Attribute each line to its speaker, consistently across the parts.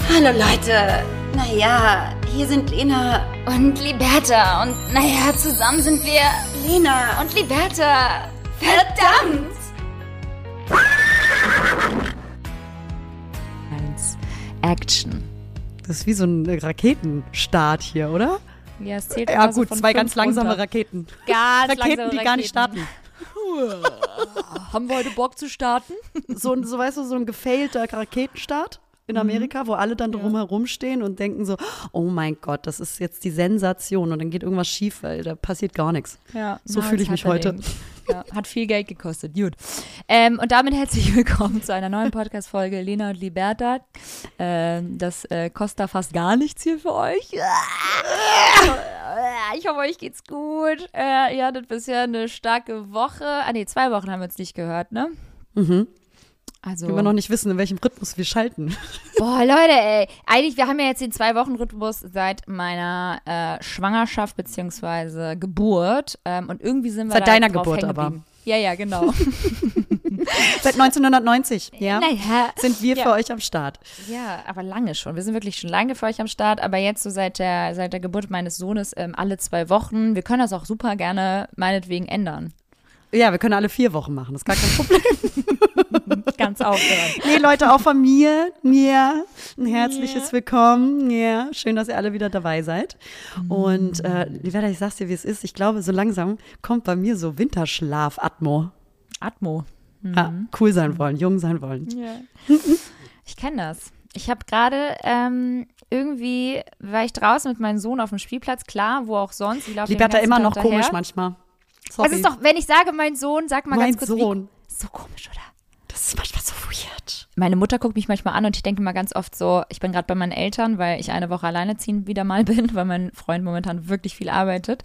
Speaker 1: Hallo Leute, naja, hier sind Lena
Speaker 2: und Liberta und naja, zusammen sind wir
Speaker 1: Lena
Speaker 2: und Liberta. Verdammt! 1. Action.
Speaker 3: Das ist wie so ein Raketenstart hier, oder?
Speaker 2: Ja, es zählt
Speaker 3: ja
Speaker 2: so
Speaker 3: gut,
Speaker 2: von
Speaker 3: 2 ganz langsame
Speaker 2: runter.
Speaker 3: Raketen.
Speaker 2: Ganz
Speaker 3: Raketen, die gar nicht starten.
Speaker 2: Haben wir heute Bock zu starten?
Speaker 3: So weißt du, so ein gefailter Raketenstart in Amerika, wo alle dann drumherum stehen und denken so, oh mein Gott, das ist jetzt die Sensation und dann geht irgendwas schief, weil da passiert gar nichts.
Speaker 2: Ja,
Speaker 3: so fühle ich mich heute.
Speaker 2: Ja, hat viel Geld gekostet, gut. Und damit herzlich willkommen zu einer neuen Podcast-Folge Lena und Liberta. Das kostet da fast gar nichts hier für euch. Ich hoffe, euch geht's gut. Ihr hattet bisher eine starke Woche. 2 Wochen haben wir uns nicht gehört, ne?
Speaker 3: Mhm.
Speaker 2: Also,
Speaker 3: wenn wir noch nicht wissen, in welchem Rhythmus wir schalten.
Speaker 2: Boah, Leute, ey. Eigentlich, wir haben ja jetzt den 2-Wochen-Rhythmus seit meiner Schwangerschaft bzw. Geburt. Und irgendwie sind wir
Speaker 3: seit
Speaker 2: da
Speaker 3: deiner
Speaker 2: jetzt drauf
Speaker 3: Geburt
Speaker 2: hängen
Speaker 3: aber.
Speaker 2: geblieben. Ja, genau.
Speaker 3: Seit 1990, ja,
Speaker 2: naja,
Speaker 3: sind wir für euch am Start.
Speaker 2: Ja, aber lange schon. Wir sind wirklich schon lange für euch am Start. Aber jetzt so seit der Geburt meines Sohnes alle 2 Wochen. Wir können das auch super gerne meinetwegen ändern.
Speaker 3: Ja, wir können alle 4 Wochen machen, das ist gar kein Problem.
Speaker 2: Ganz aufhören.
Speaker 3: Nee, Leute, auch von mir, ein herzliches Willkommen. Ja, schön, dass ihr alle wieder dabei seid. Und Liberta, ich sag's dir, wie es ist. Ich glaube, so langsam kommt bei mir so Winterschlaf-Atmo.
Speaker 2: Atmo.
Speaker 3: Ja, cool sein wollen, jung sein wollen.
Speaker 2: Ja. Ich kenne das. Ich habe gerade irgendwie, war ich draußen mit meinem Sohn auf dem Spielplatz, klar, wo auch sonst.
Speaker 3: Liberta immer noch komisch manchmal.
Speaker 2: Sorry. Es ist doch, wenn ich sage, mein Sohn, sag mal ganz kurz,
Speaker 3: Sohn.
Speaker 2: So komisch, oder?
Speaker 3: Das ist manchmal so weird.
Speaker 2: Meine Mutter guckt mich manchmal an und ich denke mal ganz oft so, ich bin gerade bei meinen Eltern, weil ich eine Woche alleinerziehend wieder mal bin, weil mein Freund momentan wirklich viel arbeitet.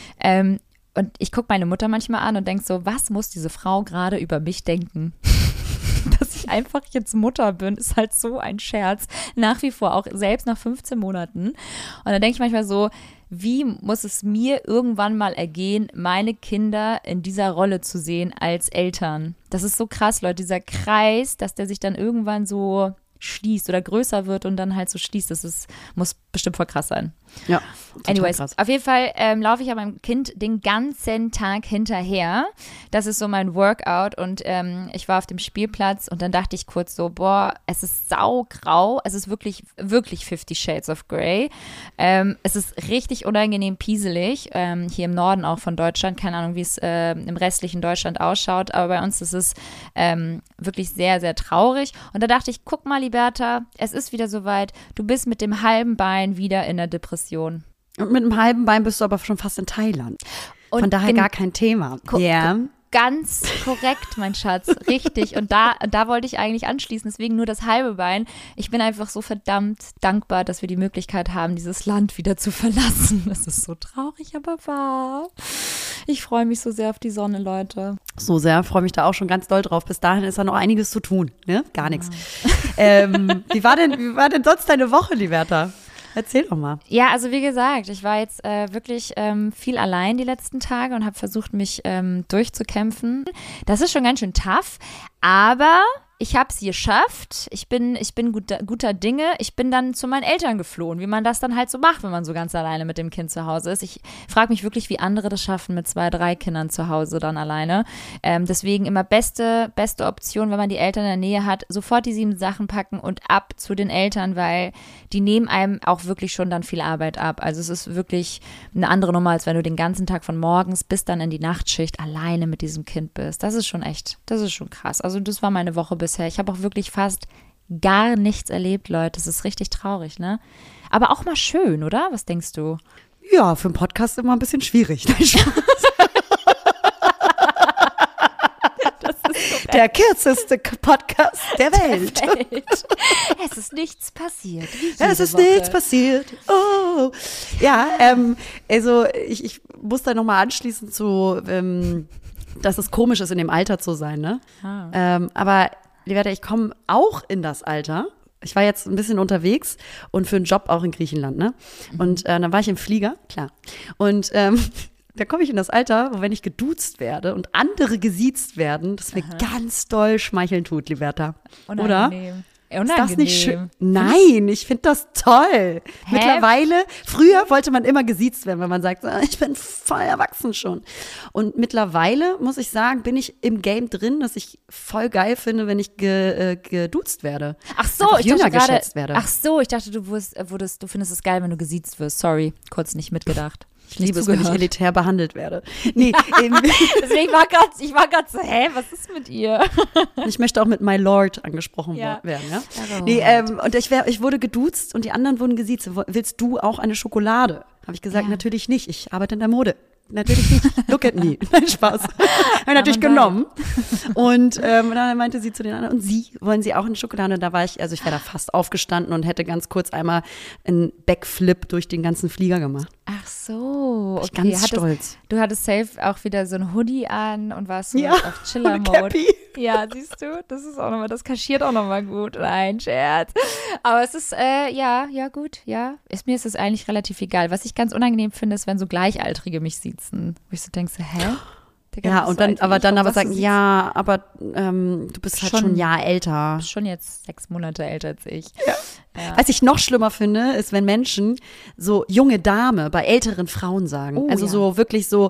Speaker 2: Und ich gucke meine Mutter manchmal an und denke so, was muss diese Frau gerade über mich denken? Dass ich einfach jetzt Mutter bin, ist halt so ein Scherz. Nach wie vor, auch selbst nach 15 Monaten. Und dann denke ich manchmal so, wie muss es mir irgendwann mal ergehen, meine Kinder in dieser Rolle zu sehen als Eltern? Das ist so krass, Leute, dieser Kreis, dass der sich dann irgendwann so schließt oder größer wird und dann halt so schließt. Muss bestimmt voll krass sein.
Speaker 3: Ja,
Speaker 2: anyways,
Speaker 3: krass.
Speaker 2: Auf jeden Fall laufe ich ja meinem Kind den ganzen Tag hinterher. Das ist so mein Workout und ich war auf dem Spielplatz und dann dachte ich kurz so, boah, es ist saugrau. Es ist wirklich, wirklich 50 Shades of Grey. Es ist richtig unangenehm pieselig. Hier im Norden auch von Deutschland. Keine Ahnung, wie es im restlichen Deutschland ausschaut. Aber bei uns ist es wirklich sehr, sehr traurig. Und da dachte ich, guck mal, Liberta, es ist wieder soweit. Du bist mit dem halben Bein wieder in der Depression.
Speaker 3: Und mit einem halben Bein bist du aber schon fast in Thailand.
Speaker 2: Und
Speaker 3: von daher gar kein Thema. Ja.
Speaker 2: Ganz korrekt, mein Schatz, richtig. Und da wollte ich eigentlich anschließen, deswegen nur das halbe Bein. Ich bin einfach so verdammt dankbar, dass wir die Möglichkeit haben, dieses Land wieder zu verlassen. Das ist so traurig, aber wahr. Ich freue mich so sehr auf die Sonne, Leute.
Speaker 3: So sehr, freue mich da auch schon ganz doll drauf. Bis dahin ist da noch einiges zu tun, ne? Gar nichts. Wie war denn sonst deine Woche, Liberta? Erzähl doch mal.
Speaker 2: Ja, also wie gesagt, ich war jetzt wirklich viel allein die letzten Tage und habe versucht, mich durchzukämpfen. Das ist schon ganz schön tough, aber ich habe es geschafft. Ich bin guter Dinge. Ich bin dann zu meinen Eltern geflohen, wie man das dann halt so macht, wenn man so ganz alleine mit dem Kind zu Hause ist. Ich frage mich wirklich, wie andere das schaffen mit 2, 3 Kindern zu Hause dann alleine. Deswegen immer beste Option, wenn man die Eltern in der Nähe hat, sofort die 7 Sachen packen und ab zu den Eltern, weil die nehmen einem auch wirklich schon dann viel Arbeit ab. Also es ist wirklich eine andere Nummer, als wenn du den ganzen Tag von morgens bis dann in die Nachtschicht alleine mit diesem Kind bist. Das ist schon krass. Also das war meine Woche bisher. Ich habe auch wirklich fast gar nichts erlebt, Leute. Das ist richtig traurig, ne? Aber auch mal schön, oder? Was denkst du?
Speaker 3: Ja, für einen Podcast immer ein bisschen schwierig. Der kürzeste Podcast der Welt.
Speaker 2: Es ist nichts passiert.
Speaker 3: Nichts passiert. Oh. Ja, also ich muss da nochmal anschließen zu, dass es komisch ist, in dem Alter zu sein, ne? Aber Liberta, ich komme auch in das Alter. Ich war jetzt ein bisschen unterwegs und für einen Job auch in Griechenland, ne? Und dann war ich im Flieger, klar. Und da komme ich in das Alter, wo wenn ich geduzt werde und andere gesiezt werden, das mir ganz doll schmeicheln tut, Liberta.
Speaker 2: Unangenehm.
Speaker 3: Oder?
Speaker 2: Unangenehm.
Speaker 3: Ist das nicht schön? Nein, ich finde das toll. Mittlerweile, früher wollte man immer gesiezt werden, wenn man sagt, ich bin voll erwachsen schon. Und mittlerweile, muss ich sagen, bin ich im Game drin, dass ich voll geil finde, wenn ich geduzt werde.
Speaker 2: Ach so,
Speaker 3: einfach
Speaker 2: ich
Speaker 3: jünger
Speaker 2: dachte gerade,
Speaker 3: geschätzt werde.
Speaker 2: ach so, ich dachte, du findest es geil, wenn du gesiezt wirst. Sorry, kurz nicht mitgedacht.
Speaker 3: Ich liebe es, wenn ich elitär behandelt werde. Nee,
Speaker 2: Deswegen ich war gerade so, was ist mit ihr?
Speaker 3: ich möchte auch mit My Lord angesprochen werden. Ja? Nee, und ich wurde geduzt und die anderen wurden gesiezt. Willst du auch eine Schokolade? Habe ich gesagt, natürlich nicht. Ich arbeite in der Mode. Natürlich nicht. Look at me. Nein, Spaß. Habe ich natürlich genommen. Und dann meinte sie zu den anderen, und Sie, wollen Sie auch eine Schokolade? Und da war ich wäre da fast aufgestanden und hätte ganz kurz einmal einen Backflip durch den ganzen Flieger gemacht.
Speaker 2: Ach so, okay.
Speaker 3: Ganz stolz.
Speaker 2: Du hattest safe auch wieder so ein Hoodie an und warst so auf Chiller-Mode.
Speaker 3: Cappy.
Speaker 2: Ja, siehst du, das ist auch nochmal, das kaschiert auch nochmal gut. Nein, Scherz. Aber es ist, gut, mir ist es eigentlich relativ egal. Was ich ganz unangenehm finde, ist, wenn so Gleichaltrige mich siezen. Wo ich so denke, Digga,
Speaker 3: ja, und dann aber sagen,
Speaker 2: du
Speaker 3: ja, aber du bist halt schon ein Jahr älter.
Speaker 2: Schon jetzt 6 Monate älter als ich.
Speaker 3: Ja. Was ich noch schlimmer finde, ist, wenn Menschen so junge Dame bei älteren Frauen sagen. So wirklich so,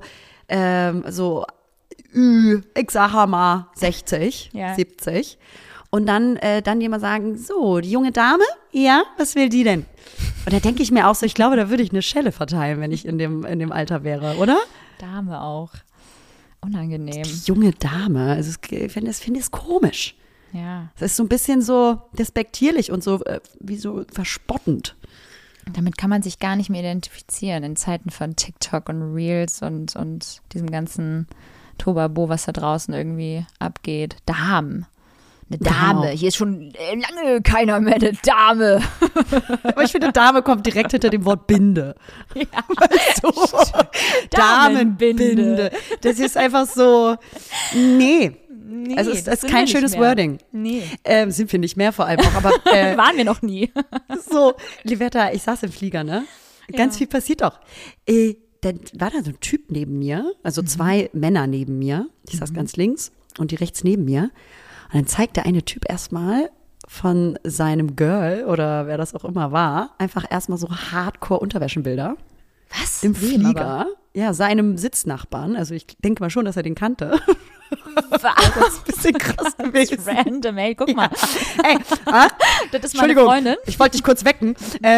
Speaker 3: ich sag mal 60, 70. Und dann jemand sagen, so, die junge Dame, ja, was will die denn? Und da denke ich mir auch so, ich glaube, da würde ich eine Schelle verteilen, wenn ich in dem Alter wäre, oder?
Speaker 2: Dame auch. Unangenehm.
Speaker 3: Die junge Dame, also ich finde es komisch.
Speaker 2: Ja.
Speaker 3: Es ist so ein bisschen so despektierlich und so wie so verspottend.
Speaker 2: Damit kann man sich gar nicht mehr identifizieren in Zeiten von TikTok und Reels und diesem ganzen Tobabo, was da draußen irgendwie abgeht. Damen. Eine Dame.
Speaker 3: Genau.
Speaker 2: Hier ist schon lange keiner mehr eine Dame.
Speaker 3: Aber ich finde, Dame kommt direkt hinter dem Wort Binde.
Speaker 2: Ja.
Speaker 3: Weißt du? Damenbinde. Das ist einfach so, nee. Also es ist kein schönes Wording.
Speaker 2: Nee.
Speaker 3: Sind wir nicht mehr vor allem auch. Aber,
Speaker 2: waren wir noch nie.
Speaker 3: So, Liberta, ich saß im Flieger, ne? Ganz viel passiert doch. Dann war da so ein Typ neben mir, also 2 Männer neben mir. Ich saß ganz links und die rechts neben mir. Und dann zeigt der eine Typ erstmal von seinem Girl oder wer das auch immer war, einfach erstmal so Hardcore-Unterwäschenbilder.
Speaker 2: Was?
Speaker 3: Im Flieger. Ja, seinem Sitznachbarn. Also ich denke mal schon, dass er den kannte.
Speaker 2: Was?
Speaker 3: Das ist ein bisschen krass gewesen.
Speaker 2: Random, ey, guck mal.
Speaker 3: Ja. Ey,
Speaker 2: das ist meine Freundin.
Speaker 3: Ich wollte dich kurz wecken.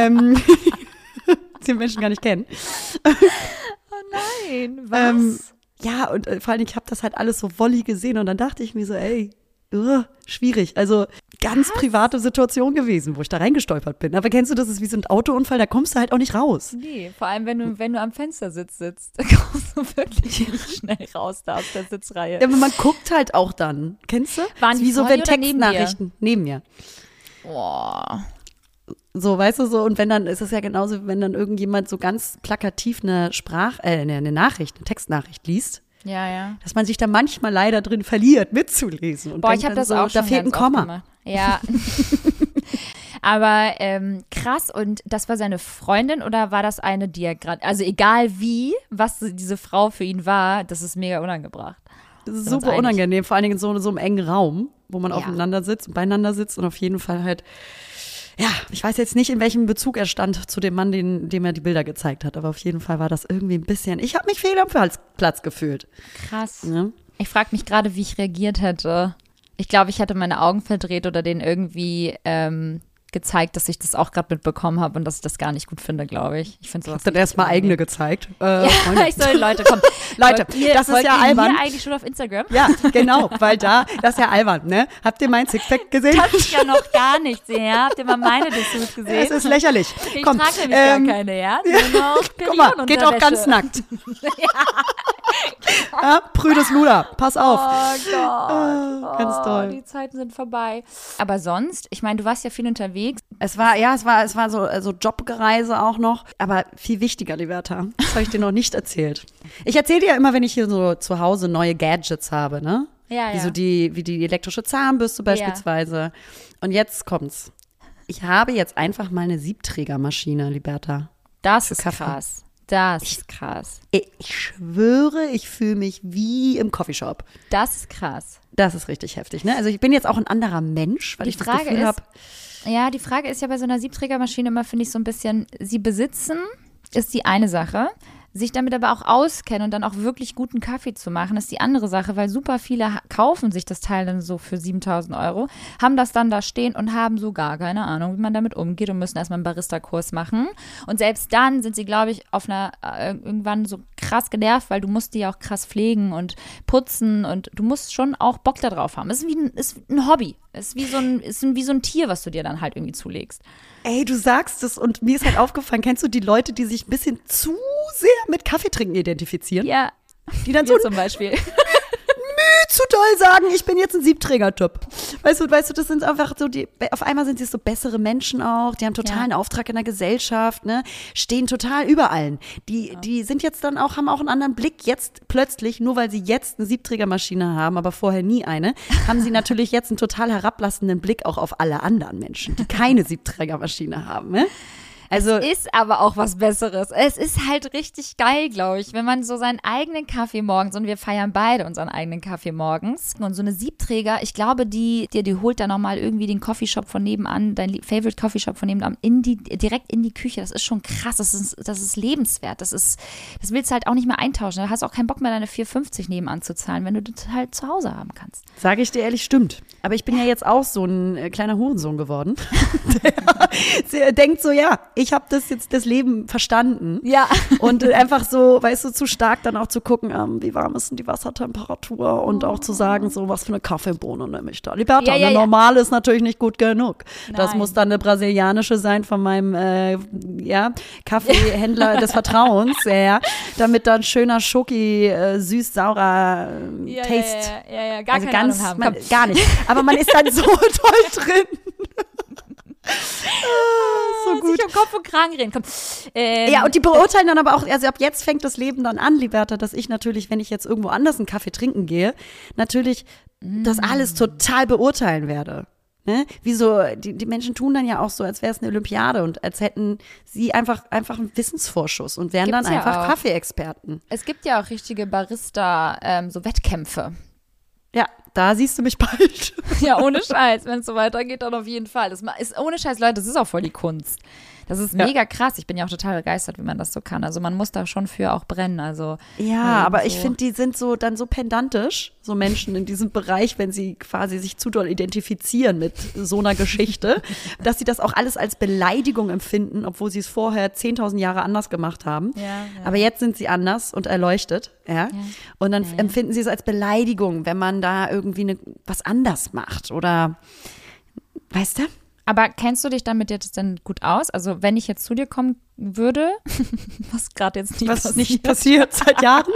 Speaker 3: Die Menschen gar nicht kennen.
Speaker 2: Oh nein, was?
Speaker 3: Ja, und vor allem, ich habe das halt alles so wolli gesehen und dann dachte ich mir so, ey, schwierig. Also ganz private Situation gewesen, wo ich da reingestolpert bin. Aber kennst du, das ist wie so ein Autounfall, da kommst du halt auch nicht raus.
Speaker 2: Nee, vor allem, wenn du am Fenstersitz sitzt, dann kommst du wirklich nicht schnell raus da aus der Sitzreihe.
Speaker 3: Ja, aber man guckt halt auch dann. Kennst du?
Speaker 2: Waren die
Speaker 3: wie so,
Speaker 2: vor
Speaker 3: wenn
Speaker 2: dir oder neben
Speaker 3: Textnachrichten neben mir.
Speaker 2: Boah.
Speaker 3: So, weißt du, so, und wenn dann, ist es ja genauso, wenn dann irgendjemand so ganz plakativ eine Nachricht, eine Textnachricht liest.
Speaker 2: Ja.
Speaker 3: Dass man sich da manchmal leider drin verliert, mitzulesen. Und
Speaker 2: ich habe das
Speaker 3: so,
Speaker 2: auch schon
Speaker 3: da fehlt ein Komma.
Speaker 2: Ja. Aber krass, und das war seine Freundin oder war das eine, die er gerade, also egal wie, was diese Frau für ihn war, das ist mega unangebracht.
Speaker 3: Das ist super unangenehm, vor allen Dingen in so einem engen Raum, wo man aufeinander sitzt und beieinander sitzt und auf jeden Fall halt, ja, ich weiß jetzt nicht, in welchem Bezug er stand zu dem Mann, dem er die Bilder gezeigt hat, aber auf jeden Fall war das irgendwie ein bisschen, ich habe mich fehl am Platz gefühlt.
Speaker 2: Krass.
Speaker 3: Ja.
Speaker 2: Ich frage mich gerade, wie ich reagiert hätte. Ich glaube, ich hätte meine Augen verdreht oder den irgendwie gezeigt, dass ich das auch gerade mitbekommen habe und dass ich das gar nicht gut finde, glaube ich. Ich finde sowas.
Speaker 3: Dann erstmal eigene gezeigt.
Speaker 2: Ja, ich soll, Leute, komm.
Speaker 3: Leute, das ist ja albern.
Speaker 2: Ihr eigentlich schon auf Instagram?
Speaker 3: Ja, genau, weil das ist ja albern, ne? Habt ihr mein Sixpack gesehen?
Speaker 2: Das ist ja noch gar nichts, ja? Habt ihr mal meine Dessous gesehen?
Speaker 3: Das ist lächerlich.
Speaker 2: Ich
Speaker 3: Komm,
Speaker 2: trage nämlich gar keine, ja? Nur noch
Speaker 3: guck mal, geht auch ganz nackt. Ja, prüdes Luder, pass auf.
Speaker 2: Oh Gott.
Speaker 3: Ganz toll.
Speaker 2: Die Zeiten sind vorbei. Aber sonst, ich meine, du warst ja viel unterwegs.
Speaker 3: Es war so Jobgereise auch noch, aber viel wichtiger, Liberta. Das habe ich dir noch nicht erzählt. Ich erzähle dir ja immer, wenn ich hier so zu Hause neue Gadgets habe, ne?
Speaker 2: Ja.
Speaker 3: Wie die elektrische Zahnbürste beispielsweise. Ja. Und jetzt kommt's. Ich habe jetzt einfach mal eine Siebträgermaschine, Liberta.
Speaker 2: Das ist krass. Das ist krass.
Speaker 3: Ich schwöre, ich fühle mich wie im Coffeeshop.
Speaker 2: Das ist krass.
Speaker 3: Das ist richtig heftig, ne? Also ich bin jetzt auch ein anderer Mensch, weil ich das Gefühl habe.
Speaker 2: Ja, die Frage ist ja bei so einer Siebträgermaschine immer, finde ich, so ein bisschen, sie besitzen ist die eine Sache. Sich damit aber auch auskennen und dann auch wirklich guten Kaffee zu machen, ist die andere Sache, weil super viele kaufen sich das Teil dann so für 7.000 €, haben das dann da stehen und haben so gar keine Ahnung, wie man damit umgeht und müssen erstmal einen Barista-Kurs machen. Und selbst dann sind sie, glaube ich, irgendwann so krass genervt, weil du musst die ja auch krass pflegen und putzen und du musst schon auch Bock da drauf haben. Es ist ein Hobby. Es ist wie so ein Tier, was du dir dann halt irgendwie zulegst.
Speaker 3: Ey, du sagst es und mir ist halt aufgefallen, kennst du die Leute, die sich ein bisschen zu sehr mit Kaffeetrinken identifizieren?
Speaker 2: Ja,
Speaker 3: die dann
Speaker 2: so zum Beispiel
Speaker 3: zu doll sagen, ich bin jetzt ein Siebträger-Typ. Weißt du, das sind einfach so auf einmal sind sie so bessere Menschen auch, die haben totalen Auftrag in der Gesellschaft, ne, stehen total über allen. Die sind jetzt dann auch, haben auch einen anderen Blick jetzt plötzlich, nur weil sie jetzt eine Siebträgermaschine haben, aber vorher nie eine, haben sie natürlich jetzt einen total herablassenden Blick auch auf alle anderen Menschen, die keine Siebträgermaschine haben, ne? Also,
Speaker 2: es ist aber auch was Besseres. Es ist halt richtig geil, glaube ich, wenn man so seinen eigenen Kaffee morgens, und wir feiern beide unseren eigenen Kaffee morgens, und so eine Siebträger, ich glaube, die holt da nochmal irgendwie den Coffeeshop von nebenan, dein Favorite Coffeeshop von nebenan, direkt in die Küche. Das ist schon krass, das ist lebenswert. Das willst du halt auch nicht mehr eintauschen. Da hast du auch keinen Bock mehr, deine 4,50 nebenan zu zahlen, wenn du das halt zu Hause haben kannst.
Speaker 3: Sage ich dir ehrlich, stimmt. Aber ich bin ja jetzt auch so ein kleiner Hurensohn geworden. Der denkt so, ja, ich habe das Leben verstanden.
Speaker 2: Ja.
Speaker 3: Und einfach so, weißt du, zu stark dann auch zu gucken, wie warm ist denn die Wassertemperatur und auch zu sagen, so, was für eine Kaffeebohne nehme ich da. Liberta, eine normale ist natürlich nicht gut genug. Nein. Das muss dann eine brasilianische sein von meinem Kaffeehändler des Vertrauens, damit dann schöner Schoki, süß-saurer Taste.
Speaker 2: Ja, gar keine Ahnung haben.
Speaker 3: Gar nicht. Aber man ist dann so toll drin. So gut.
Speaker 2: Sich um Kopf und Kragen reden. Komm.
Speaker 3: Ja, und die beurteilen dann aber auch, also ab jetzt fängt das Leben dann an, Liberta, dass ich natürlich, wenn ich jetzt irgendwo anders einen Kaffee trinken gehe, natürlich das alles total beurteilen werde. Ne? Wie so, die Menschen tun dann ja auch so, als wäre es eine Olympiade und als hätten sie einfach einen Wissensvorschuss und wären dann einfach Kaffeeexperten.
Speaker 2: Es gibt ja auch richtige Barista, so Wettkämpfe.
Speaker 3: Ja, da siehst du mich bald.
Speaker 2: Ja, ohne Scheiß. Wenn es so weitergeht, dann auf jeden Fall. Das ist ohne Scheiß, Leute, das ist auch voll die Kunst. Das ist mega krass. Ich bin ja auch total begeistert, wie man das so kann. Also man muss da schon für auch brennen. Also
Speaker 3: ja, aber ich finde, die sind so dann so pedantisch, so Menschen in diesem Bereich, wenn sie quasi sich zu doll identifizieren mit so einer Geschichte, dass sie das auch alles als Beleidigung empfinden, obwohl sie es vorher 10.000 Jahre anders gemacht haben. Ja. Aber jetzt sind sie anders und erleuchtet. Ja? Und dann empfinden sie es als Beleidigung, wenn man da irgendwie was anders macht oder, weißt du?
Speaker 2: Aber kennst du dich damit jetzt denn gut aus? Also wenn ich jetzt zu dir kommen würde, was gerade jetzt
Speaker 3: nicht passiert seit Jahren.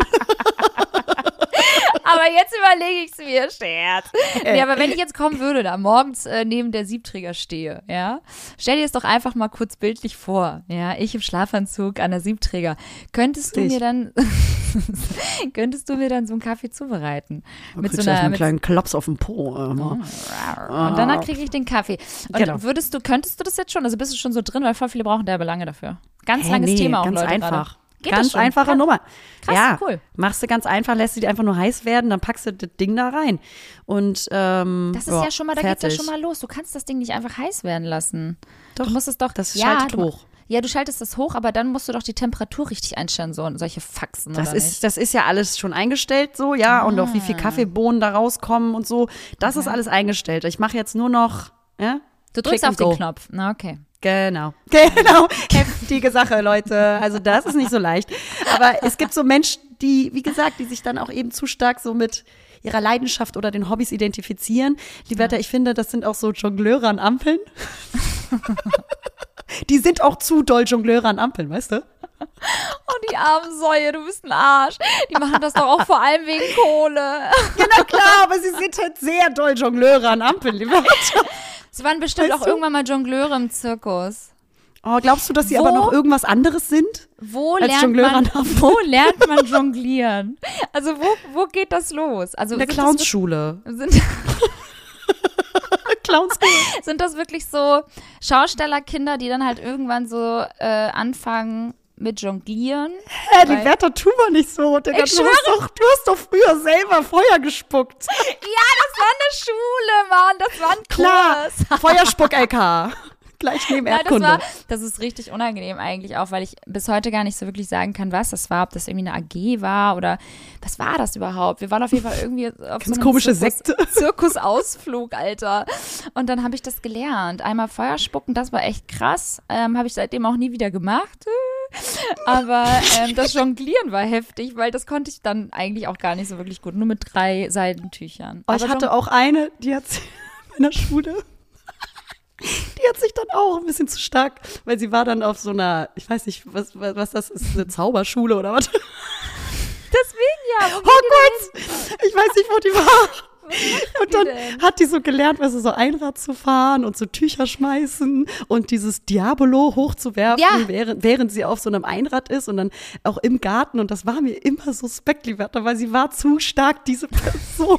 Speaker 2: Aber jetzt überlege ich es mir, Scherz. Nee, aber wenn ich jetzt kommen würde, da morgens neben der Siebträger stehe, ja, stell dir es doch einfach mal kurz bildlich vor, ja, ich im Schlafanzug an der Siebträger. Könntest du mir dann so einen Kaffee zubereiten?
Speaker 3: Mit so einen kleinen Klaps auf dem Po.
Speaker 2: Und danach kriege ich den Kaffee. Und könntest du das jetzt schon? Also bist du schon so drin, weil voll viele brauchen derbe lange dafür. Ganz langes Thema auch,
Speaker 3: ganz
Speaker 2: Leute.
Speaker 3: Einfach. Ganz einfache Nummer.
Speaker 2: Krass,
Speaker 3: ja,
Speaker 2: cool.
Speaker 3: Machst du ganz einfach, lässt sie einfach nur heiß werden, dann packst du das Ding da rein. Und
Speaker 2: das ist ja schon mal, da geht's ja schon mal los. Du kannst das Ding nicht einfach heiß werden lassen.
Speaker 3: Doch,
Speaker 2: du musst es doch,
Speaker 3: das schaltet hoch.
Speaker 2: Ja, du schaltest das hoch, aber dann musst du doch die Temperatur richtig einstellen, so solche Faxen.
Speaker 3: Das ist ja alles schon eingestellt so, ja, und auch wie viel Kaffeebohnen da rauskommen und so. Das ist alles eingestellt. Ich mache jetzt nur noch, ja.
Speaker 2: Du drückst auf den Knopf. Na, okay.
Speaker 3: Genau. Heftige Sache, Leute. Also das ist nicht so leicht. Aber es gibt so Menschen, die, wie gesagt, die sich dann auch eben zu stark so mit ihrer Leidenschaft oder den Hobbys identifizieren. Liberta, ich finde, das sind auch so Jongleure an Ampeln. Die sind auch zu doll Jongleure an Ampeln, weißt du?
Speaker 2: Oh, die armen Säue, du bist ein Arsch. Die machen das doch auch vor allem wegen Kohle.
Speaker 3: Genau, klar, aber sie sind halt sehr doll Jongleure an Ampeln, Liberta.
Speaker 2: Sie waren bestimmt auch irgendwann mal Jongleure im Zirkus.
Speaker 3: Oh, glaubst du, dass sie aber noch irgendwas anderes sind?
Speaker 2: Wo lernt man jonglieren? Also wo geht das los? Also
Speaker 3: in der Clownsschule.
Speaker 2: Sind das wirklich so Schaustellerkinder, die dann halt irgendwann so anfangen mit Jonglieren.
Speaker 3: Die Wärter tun wir nicht so. Digga, du hast doch früher selber Feuer gespuckt.
Speaker 2: Ja, das war eine Schule, Mann. Das war ein Kurs.
Speaker 3: Klar, Feuerspuck-LK. Gleich neben Erdkunde.
Speaker 2: Das ist richtig unangenehm eigentlich auch, weil ich bis heute gar nicht so wirklich sagen kann, was das war, ob das irgendwie eine AG war oder was war das überhaupt? Wir waren auf jeden Fall irgendwie auf so einem
Speaker 3: komische Sekte.
Speaker 2: Zirkusausflug, Alter. Und dann habe ich das gelernt. Einmal Feuer spucken, das war echt krass. Habe ich seitdem auch nie wieder gemacht. Aber das Jonglieren war heftig, weil das konnte ich dann eigentlich auch gar nicht so wirklich gut. Nur mit 3 Seidentüchern.
Speaker 3: Ich hatte auch eine, die hat in der Schule. Die hat sich dann auch ein bisschen zu stark, weil sie war dann auf so einer, ich weiß nicht, was das ist, eine Zauberschule oder was?
Speaker 2: Deswegen ja.
Speaker 3: Hogwarts! Ich weiß nicht, wo die war. Und dann hat die so gelernt, so Einrad zu fahren und so Tücher schmeißen und dieses Diabolo hochzuwerfen, während sie auf so einem Einrad ist und dann auch im Garten. Und das war mir immer suspekt, weil sie war zu stark, diese Person.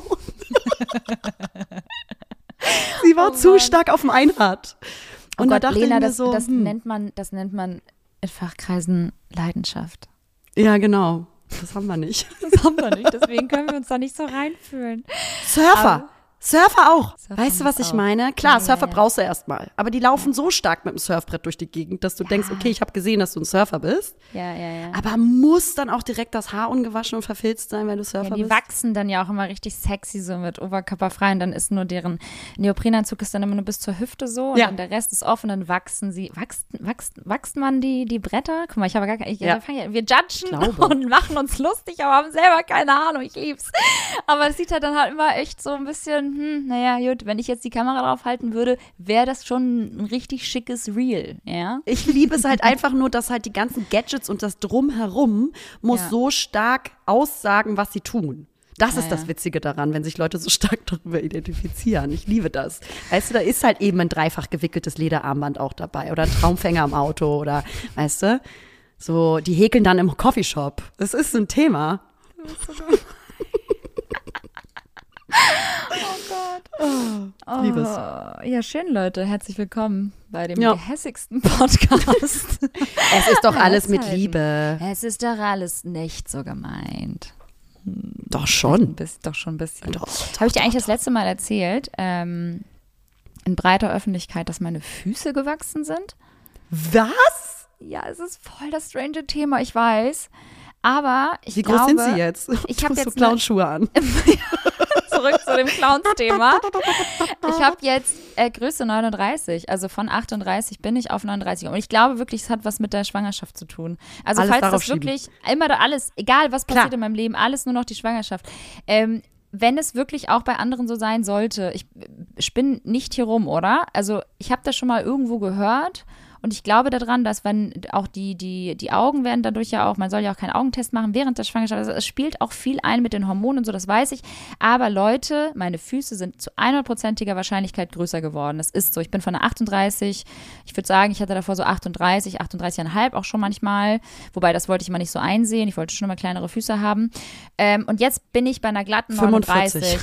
Speaker 3: Sie war zu stark auf dem Einrad. Und da dachte
Speaker 2: Lena,
Speaker 3: ich mir so,
Speaker 2: das nennt man in Fachkreisen Leidenschaft.
Speaker 3: Ja, genau. Das haben wir nicht.
Speaker 2: Deswegen können wir uns da nicht so reinfühlen.
Speaker 3: Surfer auch.
Speaker 2: Surfer
Speaker 3: weißt du, was ich meine? Klar, Surfer brauchst du erstmal. Aber die laufen so stark mit dem Surfbrett durch die Gegend, dass du denkst, okay, ich habe gesehen, dass du ein Surfer bist.
Speaker 2: Ja.
Speaker 3: Aber muss dann auch direkt das Haar ungewaschen und verfilzt sein, wenn du Surfer bist?
Speaker 2: Die wachsen dann ja auch immer richtig sexy so mit Oberkörperfrei und dann ist nur deren Neoprenanzug ist dann immer nur bis zur Hüfte so und dann der Rest ist offen und dann wachsen sie. Wächst man die Bretter? Guck mal, ich habe gar keine, wir judgen und machen uns lustig, aber haben selber keine Ahnung, ich lieb's. Aber es sieht halt dann halt immer echt so ein bisschen naja, gut, wenn ich jetzt die Kamera drauf halten würde, wäre das schon ein richtig schickes Reel, ja?
Speaker 3: Ich liebe es halt einfach nur, dass halt die ganzen Gadgets und das Drumherum muss so stark aussagen, was sie tun. Das ist das Witzige daran, wenn sich Leute so stark darüber identifizieren. Ich liebe das. Weißt du, da ist halt eben ein dreifach gewickeltes Lederarmband auch dabei oder Traumfänger im Auto oder, weißt du, so, die häkeln dann im Coffeeshop. Das ist ein Thema.
Speaker 2: Oh Gott.
Speaker 3: Liebes.
Speaker 2: Ja, schön, Leute. Herzlich willkommen bei dem gehässigsten Podcast.
Speaker 3: Es ist doch alles mit Liebe.
Speaker 2: Es ist doch alles nicht so gemeint.
Speaker 3: Doch schon.
Speaker 2: Doch schon ein bisschen. Habe ich dir eigentlich das letzte Mal erzählt, in breiter Öffentlichkeit, dass meine Füße gewachsen sind?
Speaker 3: Was?
Speaker 2: Ja, es ist voll das strange Thema, ich weiß. Aber ich
Speaker 3: glaube… Wie groß sind sie jetzt?
Speaker 2: Ich habe jetzt
Speaker 3: so Clownschuhe an.
Speaker 2: Zurück zu dem Clowns-Thema. Ich habe jetzt Größe 39, also von 38 bin ich auf 39. Und ich glaube wirklich, es hat was mit der Schwangerschaft zu tun. Also
Speaker 3: alles
Speaker 2: falls das wirklich, immer da alles, egal was passiert in meinem Leben, alles nur noch die Schwangerschaft. Wenn es wirklich auch bei anderen so sein sollte, ich spinne nicht hier rum, oder? Also ich habe das schon mal irgendwo gehört. Und ich glaube daran, dass wenn auch die Augen werden dadurch ja auch, man soll ja auch keinen Augentest machen während der Schwangerschaft. Also es spielt auch viel ein mit den Hormonen und so, das weiß ich. Aber Leute, meine Füße sind zu 100%iger Wahrscheinlichkeit größer geworden. Das ist so. Ich bin von einer 38, ich würde sagen, ich hatte davor so 38,5 auch schon manchmal. Wobei, das wollte ich immer nicht so einsehen. Ich wollte schon immer kleinere Füße haben. Und jetzt bin ich bei einer glatten 39.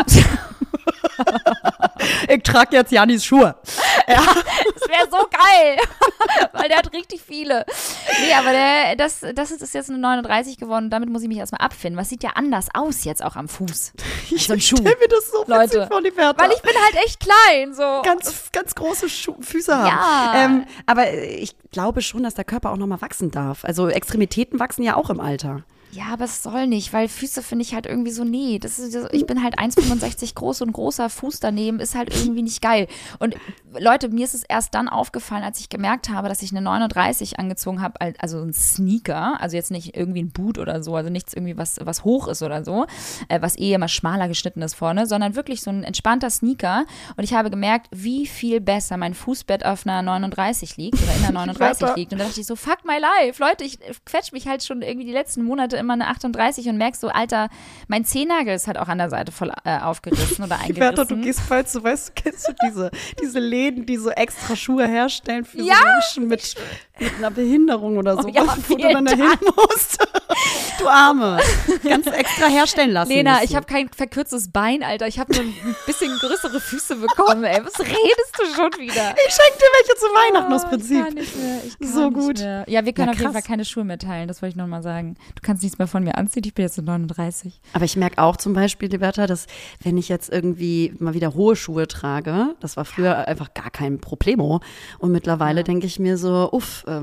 Speaker 3: Ich trage jetzt Jannis Schuhe.
Speaker 2: Ja, das wäre so geil, weil der hat richtig viele. Nee, aber das ist jetzt eine 39 geworden und damit muss ich mich erstmal abfinden. Was sieht ja anders aus jetzt auch am Fuß?
Speaker 3: Ich stelle mir das so witzig vor, die Wärter.
Speaker 2: Weil ich bin halt echt klein. So.
Speaker 3: Ganz große Füße haben.
Speaker 2: Ja.
Speaker 3: Aber ich glaube schon, dass der Körper auch nochmal wachsen darf. Also Extremitäten wachsen ja auch im Alter.
Speaker 2: Ja, aber es soll nicht, weil Füße finde ich halt irgendwie so, nee, ich bin halt 1,65 groß und ein großer Fuß daneben ist halt irgendwie nicht geil. Und Leute, mir ist es erst dann aufgefallen, als ich gemerkt habe, dass ich eine 39 angezogen habe, also ein Sneaker, also jetzt nicht irgendwie ein Boot oder so, also nichts irgendwie, was hoch ist oder so, was immer schmaler geschnitten ist vorne, sondern wirklich so ein entspannter Sneaker. Und ich habe gemerkt, wie viel besser mein Fußbett auf einer 39 liegt oder in einer 39 liegt. Und da dachte ich so, fuck my life, Leute, ich quetsche mich halt schon irgendwie die letzten Monate immer eine 38 und merkst so, Alter, mein Zehennagel ist halt auch an der Seite voll aufgerissen oder eingerissen.
Speaker 3: Bertha, du gehst falls du weißt, kennst du diese Läden, die so extra Schuhe herstellen für so Menschen mit einer Behinderung oder so,
Speaker 2: ja,
Speaker 3: wo du dann dahin musst. Du Arme. Ganz extra herstellen lassen.
Speaker 2: Lena, ich habe kein verkürztes Bein, Alter. Ich habe nur ein bisschen größere Füße bekommen, ey. Was redest du schon wieder?
Speaker 3: Ich schenke dir welche zu Weihnachten aus Prinzip.
Speaker 2: Ich kann nicht mehr.
Speaker 3: So gut.
Speaker 2: Mehr. Ja, wir können auf jeden Fall keine Schuhe mehr teilen, das wollte ich nochmal sagen. Du kannst nichts mehr von mir anziehen, ich bin jetzt so 39.
Speaker 3: Aber ich merke auch zum Beispiel, Liberta, dass wenn ich jetzt irgendwie mal wieder hohe Schuhe trage, das war früher einfach gar kein Problemo. Und mittlerweile denke ich mir so,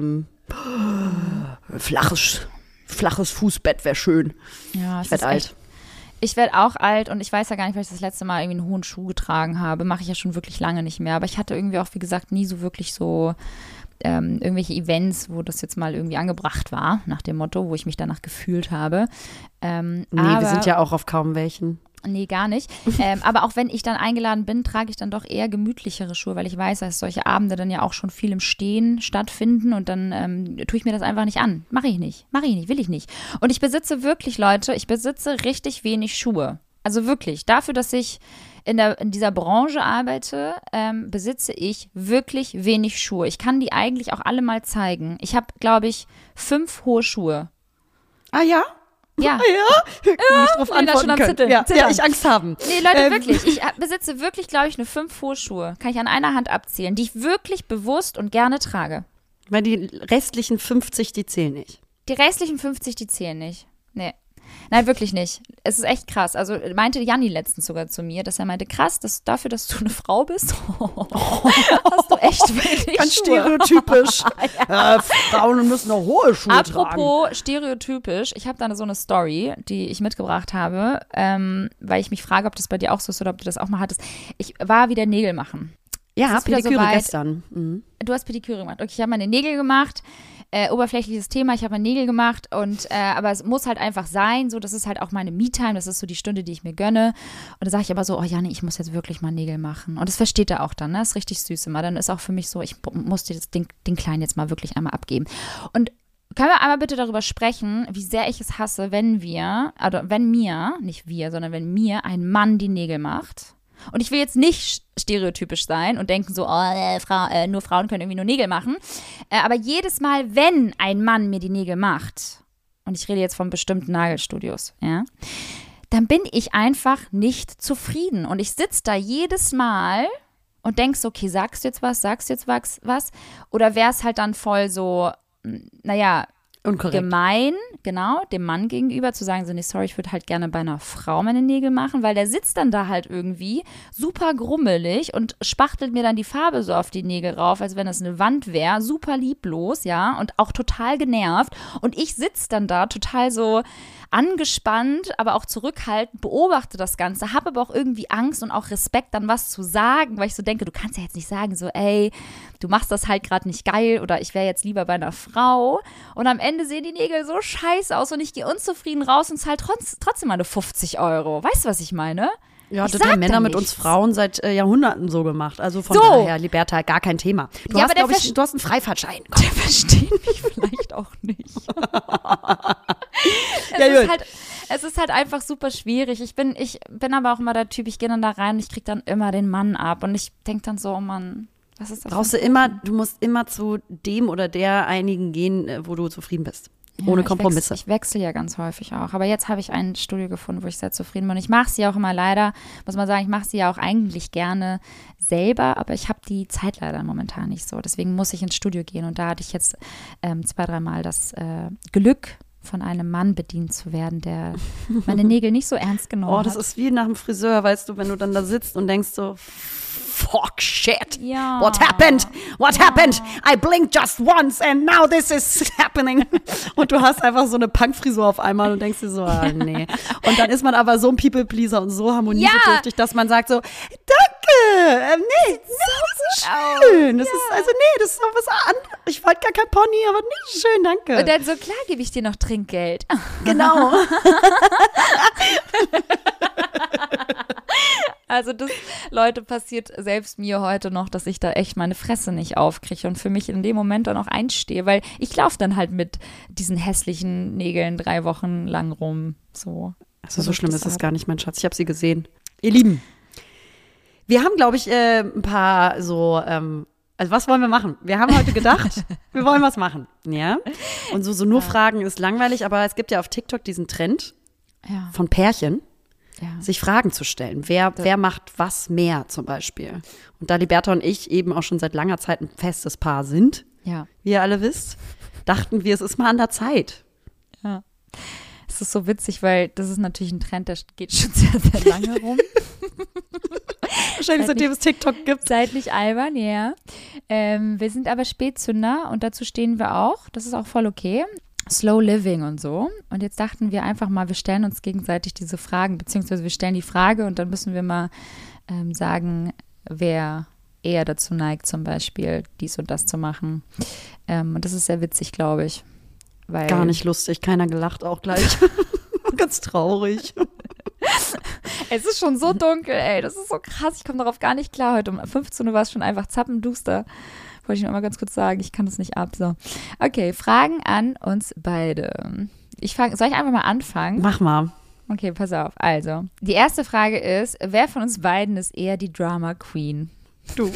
Speaker 3: flaches Fußbett wäre schön.
Speaker 2: Ja,
Speaker 3: ich werde alt.
Speaker 2: Ich werde auch alt und ich weiß ja gar nicht, weil ich das letzte Mal irgendwie einen hohen Schuh getragen habe. Mache ich ja schon wirklich lange nicht mehr. Aber ich hatte irgendwie auch, wie gesagt, nie so wirklich so irgendwelche Events, wo das jetzt mal irgendwie angebracht war, nach dem Motto, wo ich mich danach gefühlt habe.
Speaker 3: Wir sind ja auch auf kaum welchen.
Speaker 2: Nee, gar nicht. Aber auch wenn ich dann eingeladen bin, trage ich dann doch eher gemütlichere Schuhe, weil ich weiß, dass solche Abende dann ja auch schon viel im Stehen stattfinden und dann tue ich mir das einfach nicht an. Mache ich nicht, will ich nicht. Und ich besitze wirklich, Leute, richtig wenig Schuhe. Also wirklich, dafür, dass ich in dieser Branche arbeite, besitze ich wirklich wenig Schuhe. Ich kann die eigentlich auch alle mal zeigen. Ich habe, glaube ich, 5 hohe Schuhe.
Speaker 3: Ah ja?
Speaker 2: Ja.
Speaker 3: Nicht drauf antworten
Speaker 2: schon am
Speaker 3: können. Ja, ich Angst haben.
Speaker 2: Nee, Leute, wirklich. Ich besitze wirklich, glaube ich, nur 5 hohe Schuhe. Kann ich an einer Hand abzählen, die ich wirklich bewusst und gerne trage.
Speaker 3: Weil die restlichen 50, die zählen nicht.
Speaker 2: Die restlichen 50, die zählen nicht. Nee. Nein, wirklich nicht. Es ist echt krass. Also meinte Janni letztens sogar zu mir, dass er meinte, krass, dafür, dass du eine Frau bist, hast du echt wenig
Speaker 3: Ganz
Speaker 2: Schuhe.
Speaker 3: Stereotypisch. Frauen müssen noch hohe Schuhe tragen.
Speaker 2: Apropos stereotypisch, ich habe da so eine Story, die ich mitgebracht habe, weil ich mich frage, ob das bei dir auch so ist oder ob du das auch mal hattest. Ich war wieder Nägel machen.
Speaker 3: Ja, Pediküre
Speaker 2: so
Speaker 3: gestern. Mhm.
Speaker 2: Du hast Pediküre gemacht. Okay, ich habe meine Nägel gemacht. Oberflächliches Thema, ich habe meine Nägel gemacht aber es muss halt einfach sein, so, das ist halt auch meine Me-Time, das ist so die Stunde, die ich mir gönne und da sage ich aber so, oh Janni, ich muss jetzt wirklich mal Nägel machen und das versteht er auch dann, ne, das ist richtig süß immer, dann ist auch für mich so, ich muss dir den Kleinen jetzt mal wirklich einmal abgeben und können wir einmal bitte darüber sprechen, wie sehr ich es hasse, wenn mir ein Mann die Nägel macht. Und ich will jetzt nicht stereotypisch sein und denken so, nur Frauen können irgendwie nur Nägel machen. Aber jedes Mal, wenn ein Mann mir die Nägel macht, und ich rede jetzt von bestimmten Nagelstudios, ja, dann bin ich einfach nicht zufrieden. Und ich sitze da jedes Mal und denke so, okay, sagst du jetzt was? Oder wäre es halt dann voll so, naja,
Speaker 3: unkorrekt.
Speaker 2: Gemein, genau, dem Mann gegenüber zu sagen, so, nee, sorry, ich würde halt gerne bei einer Frau meine Nägel machen, weil der sitzt dann da halt irgendwie super grummelig und spachtelt mir dann die Farbe so auf die Nägel rauf, als wenn das eine Wand wäre, super lieblos, ja, und auch total genervt und ich sitze dann da total so angespannt, aber auch zurückhaltend, beobachte das Ganze, habe aber auch irgendwie Angst und auch Respekt, dann was zu sagen, weil ich so denke, du kannst ja jetzt nicht sagen, so, ey, du machst das halt gerade nicht geil oder ich wäre jetzt lieber bei einer Frau und am Ende sehen die Nägel so scheiße aus und ich gehe unzufrieden raus und zahle trotzdem meine 50 €. Weißt du, was ich meine?
Speaker 3: Ja, das haben Männer mit uns Frauen seit Jahrhunderten so gemacht. Also von daher, Liberta, gar kein Thema. Du hast, glaube ich, du hast einen Freifahrtschein.
Speaker 2: Der versteht mich vielleicht auch nicht. Es ist halt einfach super schwierig. Ich bin aber auch immer der Typ, ich gehe dann da rein und ich kriege dann immer den Mann ab. Und ich denke dann so, oh Mann, was ist das?
Speaker 3: Du musst immer zu dem oder der einigen gehen, wo du zufrieden bist. Ohne Kompromisse.
Speaker 2: Ich wechsle ja ganz häufig auch. Aber jetzt habe ich ein Studio gefunden, wo ich sehr zufrieden bin. Ich mache sie auch immer leider, muss man sagen, ich mache sie ja auch eigentlich gerne selber, aber ich habe die Zeit leider momentan nicht so. Deswegen muss ich ins Studio gehen. Und da hatte ich jetzt 2-3 Mal das Glück, von einem Mann bedient zu werden, der meine Nägel nicht so ernst genommen hat.
Speaker 3: Oh, das ist wie nach dem Friseur, weißt du, wenn du dann da sitzt und denkst so, fuck, shit.
Speaker 2: Ja.
Speaker 3: What happened? What happened? I blinked just once and now this is happening. Und du hast einfach so eine Punkfrisur auf einmal und denkst dir so, nee. Und dann ist man aber so ein People-Pleaser und so harmoniebedürftig, dass man sagt so, danke, nee, das ist schön. Das ist, das ist noch was anderes. Ich wollte gar kein Pony, aber nee, schön, danke.
Speaker 2: Und dann so, klar gebe ich dir noch Trinkgeld.
Speaker 3: Genau.
Speaker 2: Also das, Leute, passiert selbst mir heute noch, dass ich da echt meine Fresse nicht aufkriege und für mich in dem Moment dann auch einstehe, weil ich laufe dann halt mit diesen hässlichen Nägeln 3 Wochen lang rum.
Speaker 3: Also so schlimm ist es gar nicht, mein Schatz. Ich habe sie gesehen. Ihr Lieben, wir haben, glaube ich, ein paar so Also was wollen wir machen? Wir haben heute gedacht, wir wollen was machen. Ja. Und so nur Fragen ist langweilig, aber es gibt ja auf TikTok diesen Trend von Pärchen, sich Fragen zu stellen. Wer macht was mehr zum Beispiel? Und da die Bertha und ich eben auch schon seit langer Zeit ein festes Paar sind, wie ihr alle wisst, dachten wir, es ist mal an der Zeit.
Speaker 2: Ja. Es ist so witzig, weil das ist natürlich ein Trend, der geht schon sehr, sehr lange rum.
Speaker 3: Wahrscheinlich seitdem es TikTok gibt.
Speaker 2: Seitlich albern, ja. Wir sind aber Spätzünder und dazu stehen wir auch. Das ist auch voll okay. Slow Living und so. Und jetzt dachten wir einfach mal, wir stellen uns gegenseitig diese Fragen, beziehungsweise wir stellen die Frage und dann müssen wir mal sagen, wer eher dazu neigt, zum Beispiel dies und das zu machen. Und das ist sehr witzig, glaube ich. Weil
Speaker 3: gar nicht lustig, keiner gelacht auch gleich. Ganz traurig.
Speaker 2: Es ist schon so dunkel, ey, das ist so krass, ich komme darauf gar nicht klar. Heute um 15 Uhr war es schon einfach zappenduster. Wollte ich nur mal ganz kurz sagen, ich kann das nicht ab. So. Okay, Fragen an uns beide. Soll ich einfach mal anfangen?
Speaker 3: Mach mal.
Speaker 2: Okay, pass auf. Also, die erste Frage ist, wer von uns beiden ist eher die Drama Queen?
Speaker 3: Du.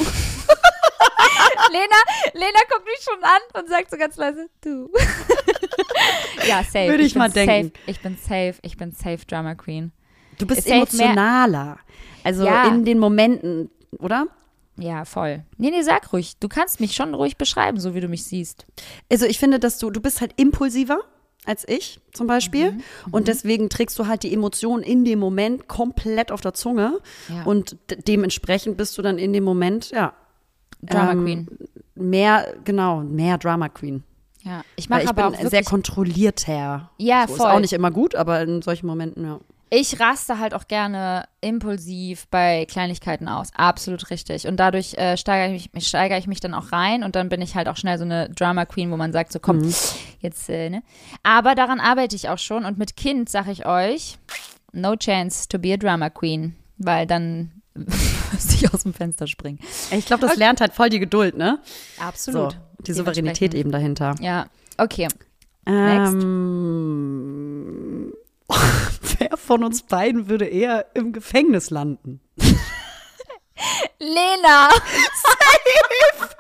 Speaker 2: Lena guckt mich schon an und sagt so ganz leise, du. Ja, safe.
Speaker 3: Würde ich mal denken.
Speaker 2: Ich bin safe Drama Queen.
Speaker 3: Du bist emotionaler. Also in den Momenten, oder?
Speaker 2: Ja, voll. Nee, sag ruhig. Du kannst mich schon ruhig beschreiben, so wie du mich siehst.
Speaker 3: Also ich finde, dass du bist halt impulsiver als ich zum Beispiel. Und deswegen trägst du halt die Emotionen in dem Moment komplett auf der Zunge. Ja. Und dementsprechend bist du dann in dem Moment,
Speaker 2: Drama Queen.
Speaker 3: Mehr Drama Queen.
Speaker 2: Ja, ich
Speaker 3: bin sehr kontrollierter.
Speaker 2: Ja,
Speaker 3: so,
Speaker 2: voll.
Speaker 3: Ist auch nicht immer gut, aber in solchen Momenten, ja.
Speaker 2: Ich raste halt auch gerne impulsiv bei Kleinigkeiten aus. Absolut richtig. Und dadurch steigere ich mich dann auch rein und dann bin ich halt auch schnell so eine Drama Queen, wo man sagt, so komm, jetzt, ne? Aber daran arbeite ich auch schon und mit Kind sage ich euch, no chance to be a Drama Queen, weil dann müsste ich aus dem Fenster springen.
Speaker 3: Ich glaube, das lernt halt voll die Geduld, ne?
Speaker 2: Absolut.
Speaker 3: So, die Souveränität eben dahinter.
Speaker 2: Ja, okay.
Speaker 3: Next. Wer von uns beiden würde eher im Gefängnis landen?
Speaker 2: Lena! Safe!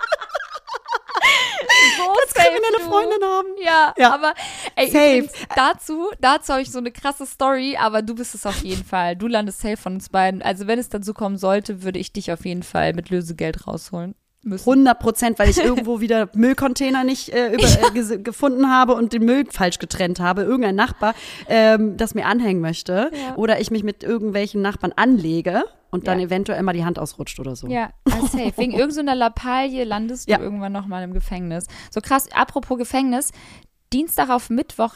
Speaker 3: Kannst kriminelle Freundin haben.
Speaker 2: Ja, aber übrigens, dazu habe ich so eine krasse Story, aber du bist es auf jeden Fall. Du landest safe von uns beiden. Also wenn es dazu kommen sollte, würde ich dich auf jeden Fall mit Lösegeld rausholen müssen.
Speaker 3: 100%, weil ich irgendwo wieder Müllcontainer nicht gefunden habe und den Müll falsch getrennt habe. Irgendein Nachbar das mir anhängen möchte. Ja. Oder ich mich mit irgendwelchen Nachbarn anlege und dann eventuell mal die Hand ausrutscht oder so.
Speaker 2: Ja, safe. Wegen irgendeiner Lappalie landest du irgendwann nochmal im Gefängnis. So krass, apropos Gefängnis. Dienstag auf Mittwoch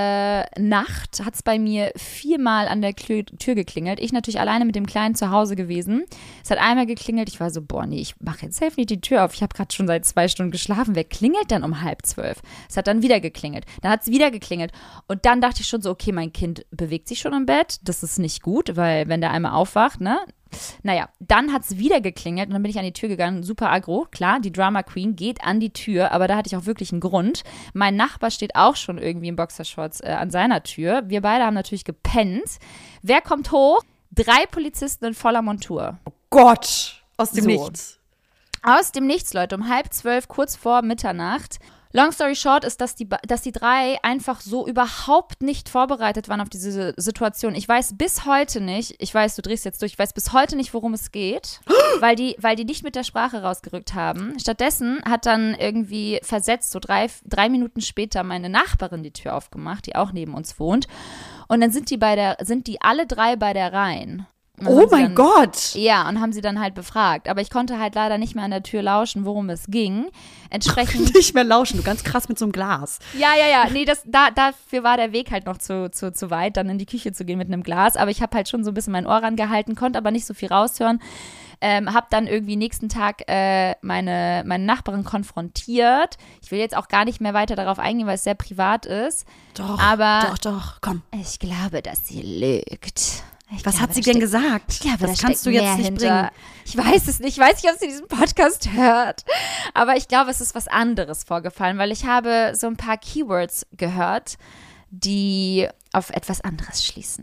Speaker 2: Nacht hat es bei mir 4-mal an der Tür geklingelt. Ich natürlich alleine mit dem Kleinen zu Hause gewesen. Es hat einmal geklingelt. Ich war so, nee, ich mache jetzt safe nicht die Tür auf. Ich habe gerade schon seit 2 Stunden geschlafen. Wer klingelt denn um 11:30? Es hat dann wieder geklingelt. Dann hat es wieder geklingelt. Und dann dachte ich schon so, okay, mein Kind bewegt sich schon im Bett. Das ist nicht gut, weil wenn der einmal aufwacht, ne? Naja, dann hat es wieder geklingelt und dann bin ich an die Tür gegangen, super aggro, klar, die Drama Queen geht an die Tür, aber da hatte ich auch wirklich einen Grund. Mein Nachbar steht auch schon irgendwie in Boxershorts an seiner Tür. Wir beide haben natürlich gepennt. Wer kommt hoch? 3 Polizisten in voller Montur.
Speaker 3: Oh Gott, aus dem Nichts.
Speaker 2: Aus dem Nichts, Leute, um 11:30, kurz vor Mitternacht. Long story short ist, dass die 3 einfach so überhaupt nicht vorbereitet waren auf diese Situation. Ich weiß bis heute nicht, ich weiß, du drehst jetzt durch, ich weiß bis heute nicht, worum es geht, weil die nicht mit der Sprache rausgerückt haben. Stattdessen hat dann irgendwie versetzt, so 3 Minuten später meine Nachbarin die Tür aufgemacht, die auch neben uns wohnt. Und dann sind die alle 3 bei der rein.
Speaker 3: Oh mein Gott!
Speaker 2: Ja, und haben sie dann halt befragt. Aber ich konnte halt leider nicht mehr an der Tür lauschen, worum es ging. Entsprechend
Speaker 3: nicht mehr lauschen, du ganz krass mit so einem Glas.
Speaker 2: Ja. Nee, dafür war der Weg halt noch zu weit, dann in die Küche zu gehen mit einem Glas. Aber ich habe halt schon so ein bisschen mein Ohr rangehalten, konnte aber nicht so viel raushören. Hab dann irgendwie nächsten Tag meine Nachbarin konfrontiert. Ich will jetzt auch gar nicht mehr weiter darauf eingehen, weil es sehr privat ist.
Speaker 3: Doch, komm.
Speaker 2: Ich glaube, dass sie lügt.
Speaker 3: Was hat sie denn gesagt?
Speaker 2: Ich glaube,
Speaker 3: das kannst du jetzt nicht bringen.
Speaker 2: Ich weiß es nicht. Ich weiß nicht, ob sie diesen Podcast hört. Aber ich glaube, es ist was anderes vorgefallen, weil ich habe so ein paar Keywords gehört, die auf etwas anderes schließen.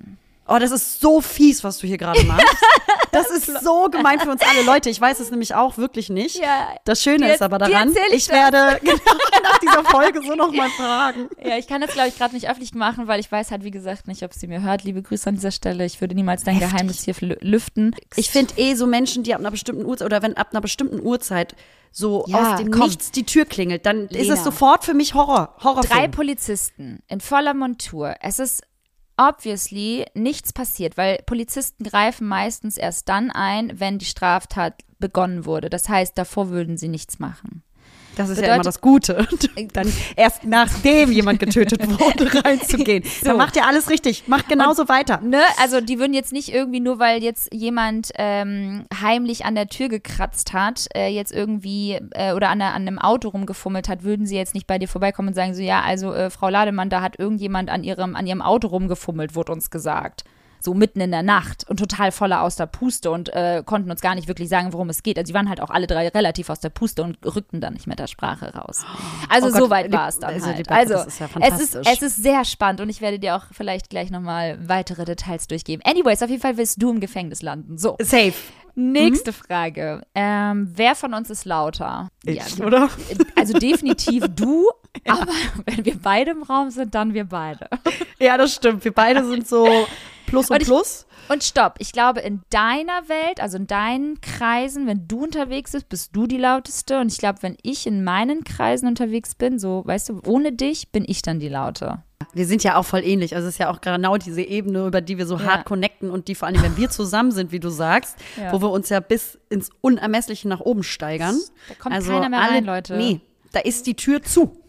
Speaker 3: Oh, das ist so fies, was du hier gerade machst. Das ist so gemein für uns alle. Leute, ich weiß es nämlich auch wirklich nicht.
Speaker 2: Ja,
Speaker 3: das Schöne ist aber daran, ich werde genau nach dieser Folge so nochmal fragen.
Speaker 2: Ja, ich kann das, glaube ich, gerade nicht öffentlich machen, weil ich weiß halt, wie gesagt, nicht, ob sie mir hört. Liebe Grüße an dieser Stelle. Ich würde niemals dein Geheimnis hier lüften.
Speaker 3: Ich finde so Menschen, die ab einer bestimmten Uhrzeit oder wenn ab einer bestimmten Uhrzeit so aus dem Nichts die Tür klingelt, dann ist es sofort für mich Horrorfilm.
Speaker 2: 3 Polizisten in voller Montur. Es ist obviously nichts passiert, weil Polizisten greifen meistens erst dann ein, wenn die Straftat begonnen wurde. Das heißt, davor würden sie nichts machen.
Speaker 3: Das ist ja immer das Gute. Dann erst nachdem jemand getötet wurde, reinzugehen. So. Dann macht ihr alles richtig. Macht genauso weiter.
Speaker 2: Ne? Also die würden jetzt nicht irgendwie, nur weil jetzt jemand heimlich an der Tür gekratzt hat, jetzt irgendwie oder an einem Auto rumgefummelt hat, würden sie jetzt nicht bei dir vorbeikommen und sagen so, ja, also Frau Lademann, da hat irgendjemand an ihrem Auto rumgefummelt, wurde uns gesagt. So mitten in der Nacht und total voller aus der Puste und konnten uns gar nicht wirklich sagen, worum es geht. Also die waren halt auch alle 3 relativ aus der Puste und rückten dann nicht mit der Sprache raus. Also so weit war es dann halt. Also
Speaker 3: das ist ja fantastisch.
Speaker 2: Es ist sehr spannend und ich werde dir auch vielleicht gleich nochmal weitere Details durchgeben. Anyways, auf jeden Fall willst du im Gefängnis landen. So.
Speaker 3: Safe.
Speaker 2: Nächste Frage. Wer von uns ist lauter?
Speaker 3: Ich, oder?
Speaker 2: Also definitiv du, aber wenn wir beide im Raum sind, dann wir beide.
Speaker 3: Ja, das stimmt. Wir beide sind so Plus und Plus.
Speaker 2: Und stopp, ich glaube, in deiner Welt, also in deinen Kreisen, wenn du unterwegs bist du die Lauteste. Und ich glaube, wenn ich in meinen Kreisen unterwegs bin, so, weißt du, ohne dich bin ich dann die Laute.
Speaker 3: Wir sind ja auch voll ähnlich. Also es ist ja auch genau diese Ebene, über die wir so hart connecten und die vor allem, wenn wir zusammen sind, wie du sagst, wo wir uns ja bis ins Unermessliche nach oben steigern.
Speaker 2: Da kommt keiner mehr rein, Leute.
Speaker 3: Nee, da ist die Tür zu.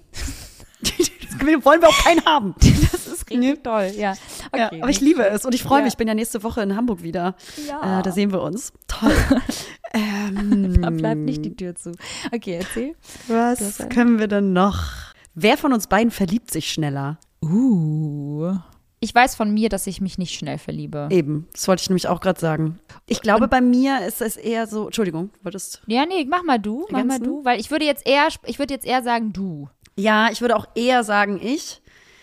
Speaker 3: Wollen wir auch keinen haben.
Speaker 2: Das ist richtig toll, ja. Okay,
Speaker 3: ja. Aber ich liebe es und ich freue mich. Ich bin ja nächste Woche in Hamburg wieder.
Speaker 2: Ja.
Speaker 3: Da sehen wir uns. Toll.
Speaker 2: Da bleibt nicht die Tür zu. Okay, erzähl.
Speaker 3: Was können wir denn noch? Wer von uns beiden verliebt sich schneller?
Speaker 2: Ich weiß von mir, dass ich mich nicht schnell verliebe.
Speaker 3: Eben, das wollte ich nämlich auch gerade sagen. Ich glaube, bei mir ist es eher so, Entschuldigung, wolltest
Speaker 2: Ja, nee, mach mal du, weil ich würde jetzt eher sagen du.
Speaker 3: Ja, ich würde auch eher sagen ich,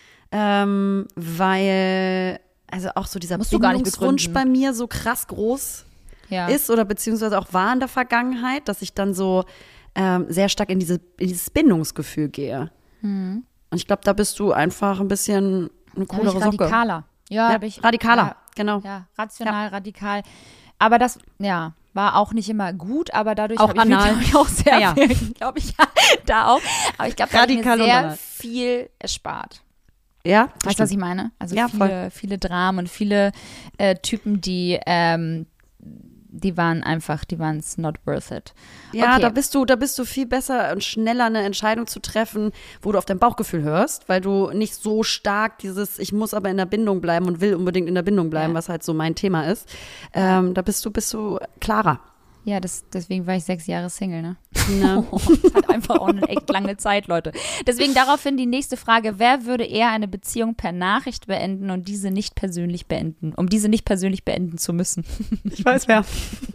Speaker 3: weil, also auch so dieser Bindungswunsch bei mir so krass groß ist oder beziehungsweise auch war in der Vergangenheit, dass ich dann so sehr stark in dieses Bindungsgefühl gehe. Und ich glaube, da bist du einfach ein bisschen eine coolere Socke.
Speaker 2: Radikaler. Ja,
Speaker 3: radikaler, genau.
Speaker 2: Ja, rational, radikal. Aber das, war auch nicht immer gut, aber dadurch
Speaker 3: auch
Speaker 2: habe ich mir, glaube ich, auch sehr viel, glaube ich, da auch. Aber ich glaube, da habe ich mir sehr viel erspart.
Speaker 3: Ja,
Speaker 2: weißt du, was ich meine? Also viele Dramen und viele Typen, die waren es not worth it.
Speaker 3: Ja,
Speaker 2: okay.
Speaker 3: da bist du viel besser und schneller eine Entscheidung zu treffen, wo du auf dein Bauchgefühl hörst, weil du nicht so stark ich muss aber in der Bindung bleiben und will unbedingt in der Bindung bleiben, was halt so mein Thema ist. Da bist du klarer.
Speaker 2: Ja, deswegen war ich 6 Jahre Single, ne?
Speaker 3: Ja.
Speaker 2: Das hat einfach auch eine echt lange Zeit, Leute. Deswegen daraufhin die nächste Frage: Wer würde eher eine Beziehung per Nachricht beenden und diese nicht persönlich beenden, um diese nicht persönlich beenden zu müssen?
Speaker 3: Ich weiß wer.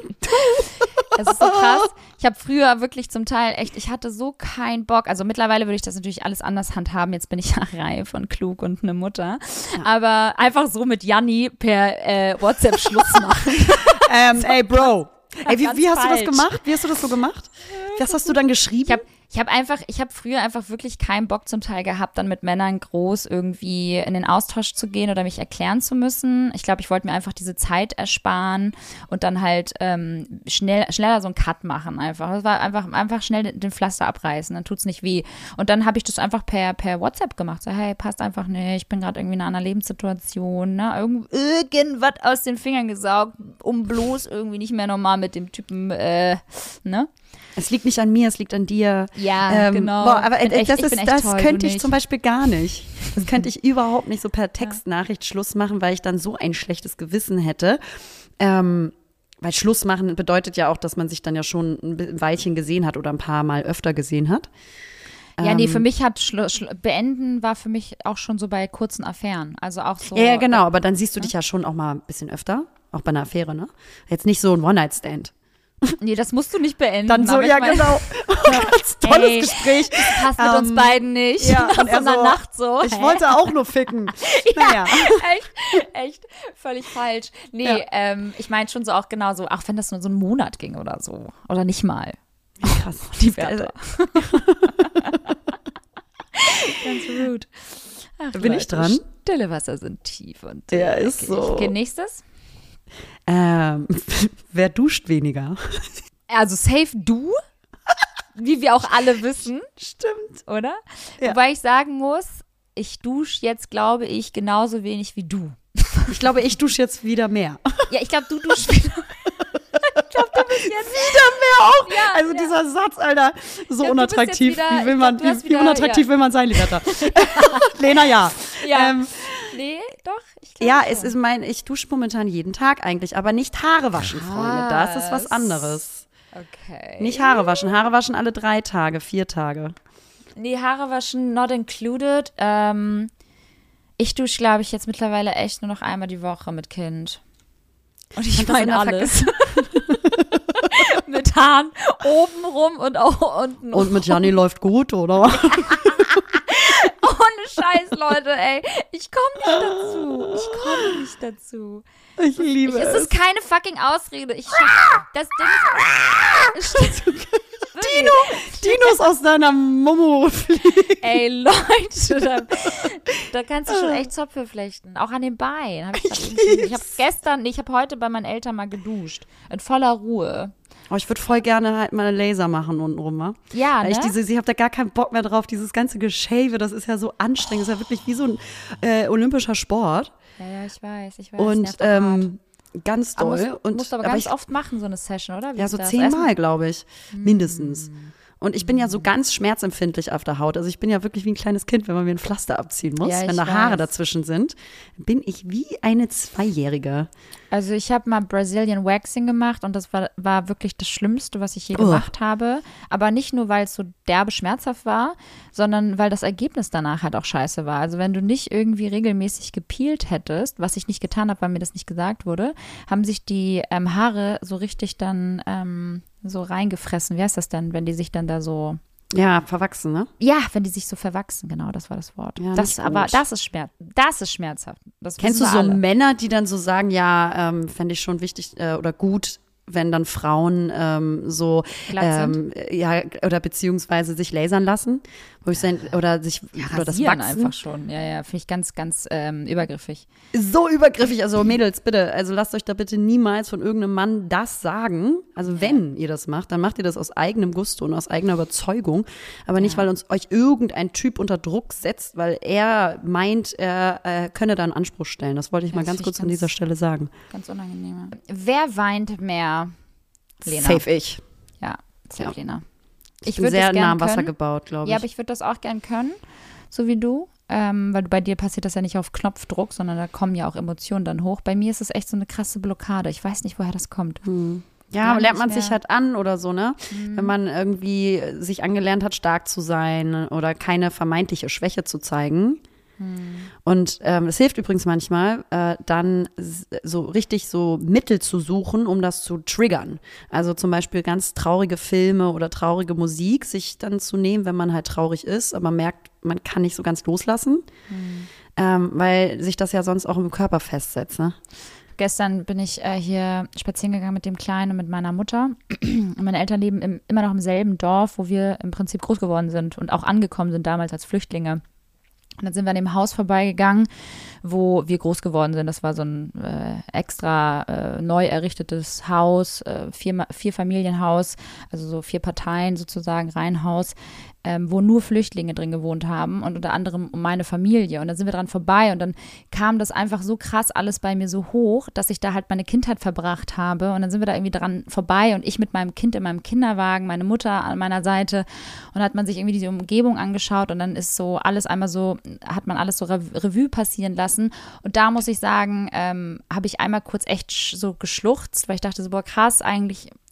Speaker 2: Das ist so krass. Ich habe früher wirklich zum Teil ich hatte so keinen Bock. Also mittlerweile würde ich das natürlich alles anders handhaben. Jetzt bin ich ja reif und klug und eine Mutter. Ja. Aber einfach so mit Janni per WhatsApp Schluss machen.
Speaker 3: Ey, Bro. Ey, wie hast du das gemacht? Wie hast du das so gemacht? Was hast du dann geschrieben?
Speaker 2: Ich habe früher einfach wirklich keinen Bock zum Teil gehabt, dann mit Männern groß irgendwie in den Austausch zu gehen oder mich erklären zu müssen. Ich glaube, ich wollte mir einfach diese Zeit ersparen und dann halt schneller so einen Cut machen einfach. Das war einfach schnell den Pflaster abreißen, dann tut's nicht weh. Und dann habe ich das einfach per WhatsApp gemacht. So, hey, passt einfach nicht, ich bin gerade irgendwie in einer Lebenssituation, ne? Irgendwas aus den Fingern gesaugt, um bloß irgendwie nicht mehr normal mit dem Typen, ne?
Speaker 3: Es liegt nicht an mir, es liegt an dir.
Speaker 2: Ja, genau.
Speaker 3: Boah, aber das könnte ich zum Beispiel gar nicht. Das könnte ich überhaupt nicht so per Textnachricht Schluss machen, weil ich dann so ein schlechtes Gewissen hätte. Weil Schluss machen bedeutet ja auch, dass man sich dann ja schon ein Weilchen gesehen hat oder ein paar Mal öfter gesehen hat.
Speaker 2: Ja, nee, für mich hat Beenden war für mich auch schon so bei kurzen Affären. Also auch so.
Speaker 3: Ja, genau, aber dann siehst du dich ja schon auch mal ein bisschen öfter, auch bei einer Affäre, ne? Jetzt nicht so ein One-Night-Stand.
Speaker 2: Nee, das musst du nicht beenden.
Speaker 3: Dann so, ja genau. Ganz tolles Gespräch.
Speaker 2: Das passt mit uns beiden nicht.
Speaker 3: Ja,
Speaker 2: und er so, Nacht so.
Speaker 3: Ich wollte auch nur ficken. Naja.
Speaker 2: Echt völlig falsch. Nee, ich meine schon so auch genauso, auch wenn das nur so einen Monat ging oder so. Oder nicht mal.
Speaker 3: Krass.
Speaker 2: Die Werte. Ganz rude. Ach,
Speaker 3: Bin ich dran?
Speaker 2: Stille Wasser sind tief. Und
Speaker 3: ja, ist so.
Speaker 2: Okay, nächstes.
Speaker 3: Wer duscht weniger?
Speaker 2: Also safe du, wie wir auch alle wissen.
Speaker 3: Stimmt.
Speaker 2: Oder?
Speaker 3: Ja.
Speaker 2: Wobei ich sagen muss, ich dusche jetzt, glaube ich, genauso wenig wie du.
Speaker 3: Ich glaube, ich dusche jetzt wieder mehr.
Speaker 2: Ja, ich glaube, du duschst wieder. Ich glaube, du bist jetzt
Speaker 3: wieder mehr auch.
Speaker 2: Ja,
Speaker 3: also dieser Satz, Alter, so
Speaker 2: glaub,
Speaker 3: unattraktiv.
Speaker 2: Wieder,
Speaker 3: wie unattraktiv will man sein, Liberta? Lena, ja.
Speaker 2: Nee, doch.
Speaker 3: Ja, ich dusche momentan jeden Tag eigentlich, aber nicht Haare waschen, Freunde. Das ist was anderes.
Speaker 2: Okay.
Speaker 3: Nicht Haare waschen. Haare waschen alle 3 Tage, 4 Tage.
Speaker 2: Nee, Haare waschen not included. Ich dusche, glaube ich, jetzt mittlerweile echt nur noch einmal die Woche mit Kind. Und ich meine alles. Mit Haaren oben rum und auch unten.
Speaker 3: Und mit Janni läuft gut, oder?
Speaker 2: Ohne Scheiß, Leute, ey. Ich komme nicht dazu.
Speaker 3: Ich liebe es.
Speaker 2: Es ist keine fucking Ausrede. Das Ding ist...
Speaker 3: Dinos aus deiner Momo fliegen.
Speaker 2: Ey, Leute, da kannst du schon echt Zöpfe flechten. Auch an den Beinen. Ich habe heute bei meinen Eltern mal geduscht. In voller Ruhe.
Speaker 3: Oh, ich würde voll gerne halt mal einen Laser machen untenrum, wa?
Speaker 2: Ja, ne?
Speaker 3: Ich habe da gar keinen Bock mehr drauf. Dieses ganze Geschäve, das ist ja so anstrengend. Das ist ja wirklich wie so ein olympischer Sport.
Speaker 2: Ja, ich weiß.
Speaker 3: Und ganz doll.
Speaker 2: Musst aber ganz oft machen, so eine Session, oder?
Speaker 3: Ja, so 10-mal, glaube ich. Mindestens. Und ich bin ja so ganz schmerzempfindlich auf der Haut. Also ich bin ja wirklich wie ein kleines Kind, wenn man mir ein Pflaster abziehen muss.
Speaker 2: Ja,
Speaker 3: wenn da Haare dazwischen sind, bin ich wie eine 2-Jährige.
Speaker 2: Also ich habe mal Brazilian Waxing gemacht und das war wirklich das Schlimmste, was ich je gemacht habe. Aber nicht nur, weil es so derbe schmerzhaft war, sondern weil das Ergebnis danach halt auch scheiße war. Also wenn du nicht irgendwie regelmäßig gepeelt hättest, was ich nicht getan habe, weil mir das nicht gesagt wurde, haben sich die Haare so richtig dann so reingefressen. Wie heißt das denn, wenn die sich dann da so...
Speaker 3: Ja, verwachsen, ne?
Speaker 2: Ja, wenn die sich so verwachsen, genau, das war das Wort.
Speaker 3: Ja,
Speaker 2: das ist schmerzhaft. Das
Speaker 3: Kennst du so
Speaker 2: alle.
Speaker 3: Männer, die dann so sagen, ja, fände ich schon wichtig oder gut, wenn dann Frauen ja, oder beziehungsweise sich lasern lassen, wo ich oder das Wachsen
Speaker 2: einfach schon. Ja, finde ich ganz, ganz übergriffig.
Speaker 3: So übergriffig, also Mädels, bitte, also lasst euch da bitte niemals von irgendeinem Mann das sagen. Also wenn ihr das macht, dann macht ihr das aus eigenem Gusto und aus eigener Überzeugung, aber nicht, weil euch irgendein Typ unter Druck setzt, weil er meint, er könne da einen Anspruch stellen. Das wollte ich mal ganz kurz an dieser Stelle sagen.
Speaker 2: Ganz unangenehm. Wer weint mehr? Lena.
Speaker 3: Safe ich.
Speaker 2: Ja, safe Lena.
Speaker 3: Ich bin sehr nah am Wasser gebaut, glaube ich.
Speaker 2: Ja, aber ich würde das auch gern können, so wie du. Weil bei dir passiert das ja nicht auf Knopfdruck, sondern da kommen ja auch Emotionen dann hoch. Bei mir ist es echt so eine krasse Blockade. Ich weiß nicht, woher das kommt.
Speaker 3: Ja, lernt man sich halt an oder so, ne? Wenn man irgendwie sich angelernt hat, stark zu sein oder keine vermeintliche Schwäche zu zeigen. Und es hilft übrigens manchmal, dann so richtig so Mittel zu suchen, um das zu triggern. Also zum Beispiel ganz traurige Filme oder traurige Musik sich dann zu nehmen, wenn man halt traurig ist, aber merkt, man kann nicht so ganz loslassen, weil sich das ja sonst auch im Körper festsetzt, ne?
Speaker 2: Gestern bin ich hier spazieren gegangen mit dem Kleinen und mit meiner Mutter. Und meine Eltern leben immer noch im selben Dorf, wo wir im Prinzip groß geworden sind und auch angekommen sind damals als Flüchtlinge. Und dann sind wir an dem Haus vorbeigegangen, wo wir groß geworden sind. Das war so ein extra neu errichtetes Haus, 4-Familienhaus, also so 4 Parteien sozusagen, Reihenhaus, wo nur Flüchtlinge drin gewohnt haben und unter anderem meine Familie. Und dann sind wir dran vorbei und dann kam das einfach so krass alles bei mir so hoch, dass ich da halt meine Kindheit verbracht habe. Und dann sind wir da irgendwie dran vorbei und ich mit meinem Kind in meinem Kinderwagen, meine Mutter an meiner Seite. Und dann hat man sich irgendwie diese Umgebung angeschaut und dann ist so alles einmal so, hat man alles so Revue passieren lassen. Und da muss ich sagen, habe ich einmal kurz echt so geschluchzt, weil ich dachte so, boah krass, eigentlich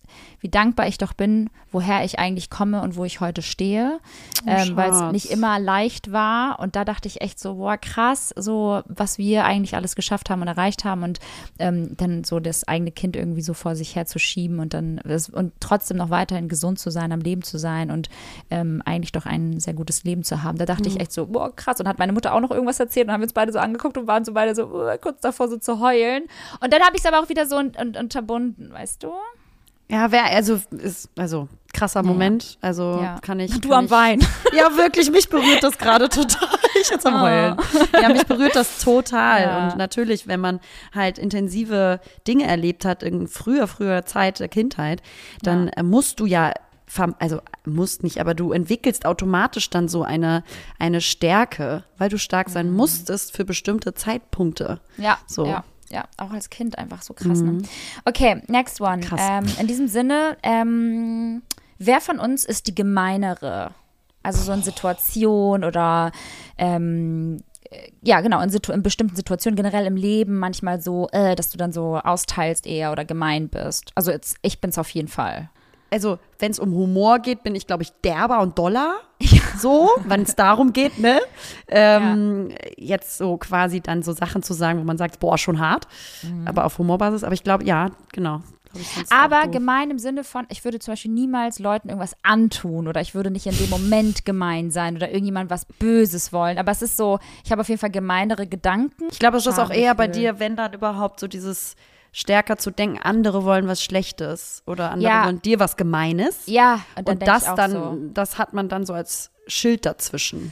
Speaker 2: wie dankbar ich doch bin, woher ich eigentlich komme und wo ich heute stehe, weil es nicht immer leicht war. Und da dachte ich echt so, boah, krass, so was wir eigentlich alles geschafft haben und erreicht haben und dann so das eigene Kind irgendwie so vor sich herzuschieben und dann und trotzdem noch weiterhin gesund zu sein, am Leben zu sein und eigentlich doch ein sehr gutes Leben zu haben. Da dachte ich echt so, boah, krass. Und hat meine Mutter auch noch irgendwas erzählt und haben wir uns beide so angeguckt und waren so beide so kurz davor so zu heulen. Und dann habe ich es aber auch wieder so unterbunden, weißt du?
Speaker 3: Ja, krasser Moment. Also kann ich.
Speaker 2: Du am Weinen.
Speaker 3: Ja, wirklich, mich berührt das gerade total. Ich jetzt am Heulen. Ja, mich berührt das total. Ja. Und natürlich, wenn man halt intensive Dinge erlebt hat in früher Zeit der Kindheit, dann musst du musst nicht, aber du entwickelst automatisch dann so eine Stärke, weil du stark sein musstest für bestimmte Zeitpunkte.
Speaker 2: Ja, so. Ja, auch als Kind einfach so krass. Ne? Okay, next one. In diesem Sinne, wer von uns ist die Gemeinere? Also so in Situationen oder in bestimmten Situationen, generell im Leben manchmal so, dass du dann so austeilst eher oder gemein bist. Also ich bin's auf jeden Fall.
Speaker 3: Also, wenn es um Humor geht, bin ich, glaube ich, derber und doller. Ja. So, wenn es darum geht, ne? Jetzt so quasi dann so Sachen zu sagen, wo man sagt, boah, schon hart. Aber auf Humorbasis. Aber ich glaube, ja, genau.
Speaker 2: Aber gemein im Sinne von, ich würde zum Beispiel niemals Leuten irgendwas antun oder ich würde nicht in dem Moment gemein sein oder irgendjemand was Böses wollen. Aber es ist so, ich habe auf jeden Fall gemeinere Gedanken.
Speaker 3: Ich glaube, es ist auch eher bei dir, wenn dann überhaupt so dieses stärker zu denken, andere wollen was Schlechtes oder andere wollen dir was Gemeines.
Speaker 2: Ja,
Speaker 3: und das hat man dann so als Schild dazwischen.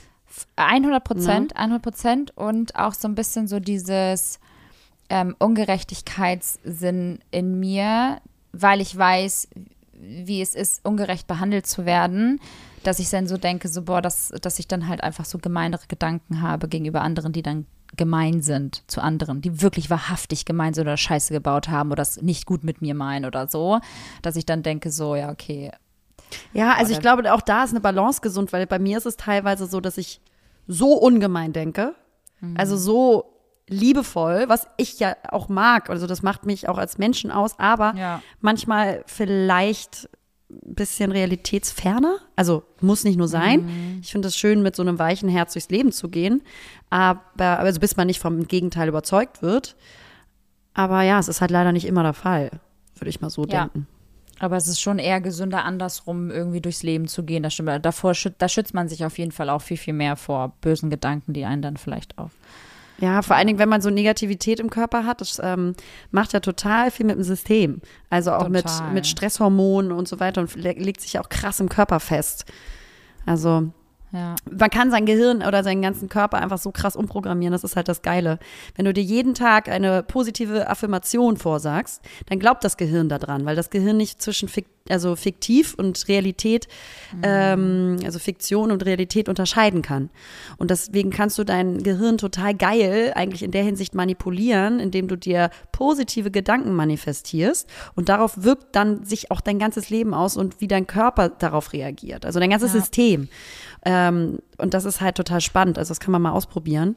Speaker 2: 100%. Und auch so ein bisschen so dieses Ungerechtigkeitssinn in mir, weil ich weiß, wie es ist, ungerecht behandelt zu werden, dass ich dann so denke, so dass ich dann halt einfach so gemeinere Gedanken habe gegenüber anderen, die dann gemein sind zu anderen, die wirklich wahrhaftig gemein sind oder Scheiße gebaut haben oder es nicht gut mit mir meinen oder so, dass ich dann denke so, ja, okay.
Speaker 3: Ja, also ich glaube, auch da ist eine Balance gesund, weil bei mir ist es teilweise so, dass ich so ungemein denke, also so liebevoll, was ich ja auch mag, also das macht mich auch als Menschen aus, aber manchmal vielleicht ein bisschen realitätsferner, also muss nicht nur sein. Ich finde es schön, mit so einem weichen Herz durchs Leben zu gehen, aber also bis man nicht vom Gegenteil überzeugt wird. Aber ja, es ist halt leider nicht immer der Fall, würde ich mal so denken.
Speaker 2: Aber es ist schon eher gesünder, andersrum irgendwie durchs Leben zu gehen. Das stimmt. Da schützt man sich auf jeden Fall auch viel, viel mehr vor bösen Gedanken, die einen dann vielleicht auch.
Speaker 3: Ja, vor allen Dingen, wenn man so Negativität im Körper hat, das macht ja total viel mit dem System. Also auch mit Stresshormonen und so weiter und legt sich auch krass im Körper fest. Also man kann sein Gehirn oder seinen ganzen Körper einfach so krass umprogrammieren, das ist halt das Geile. Wenn du dir jeden Tag eine positive Affirmation vorsagst, dann glaubt das Gehirn daran, weil das Gehirn nicht zwischen fiktiv und Realität, also Fiktion und Realität unterscheiden kann. Und deswegen kannst du dein Gehirn total geil eigentlich in der Hinsicht manipulieren, indem du dir positive Gedanken manifestierst und darauf wirkt dann sich auch dein ganzes Leben aus und wie dein Körper darauf reagiert, also dein ganzes System. Und das ist halt total spannend, also das kann man mal ausprobieren,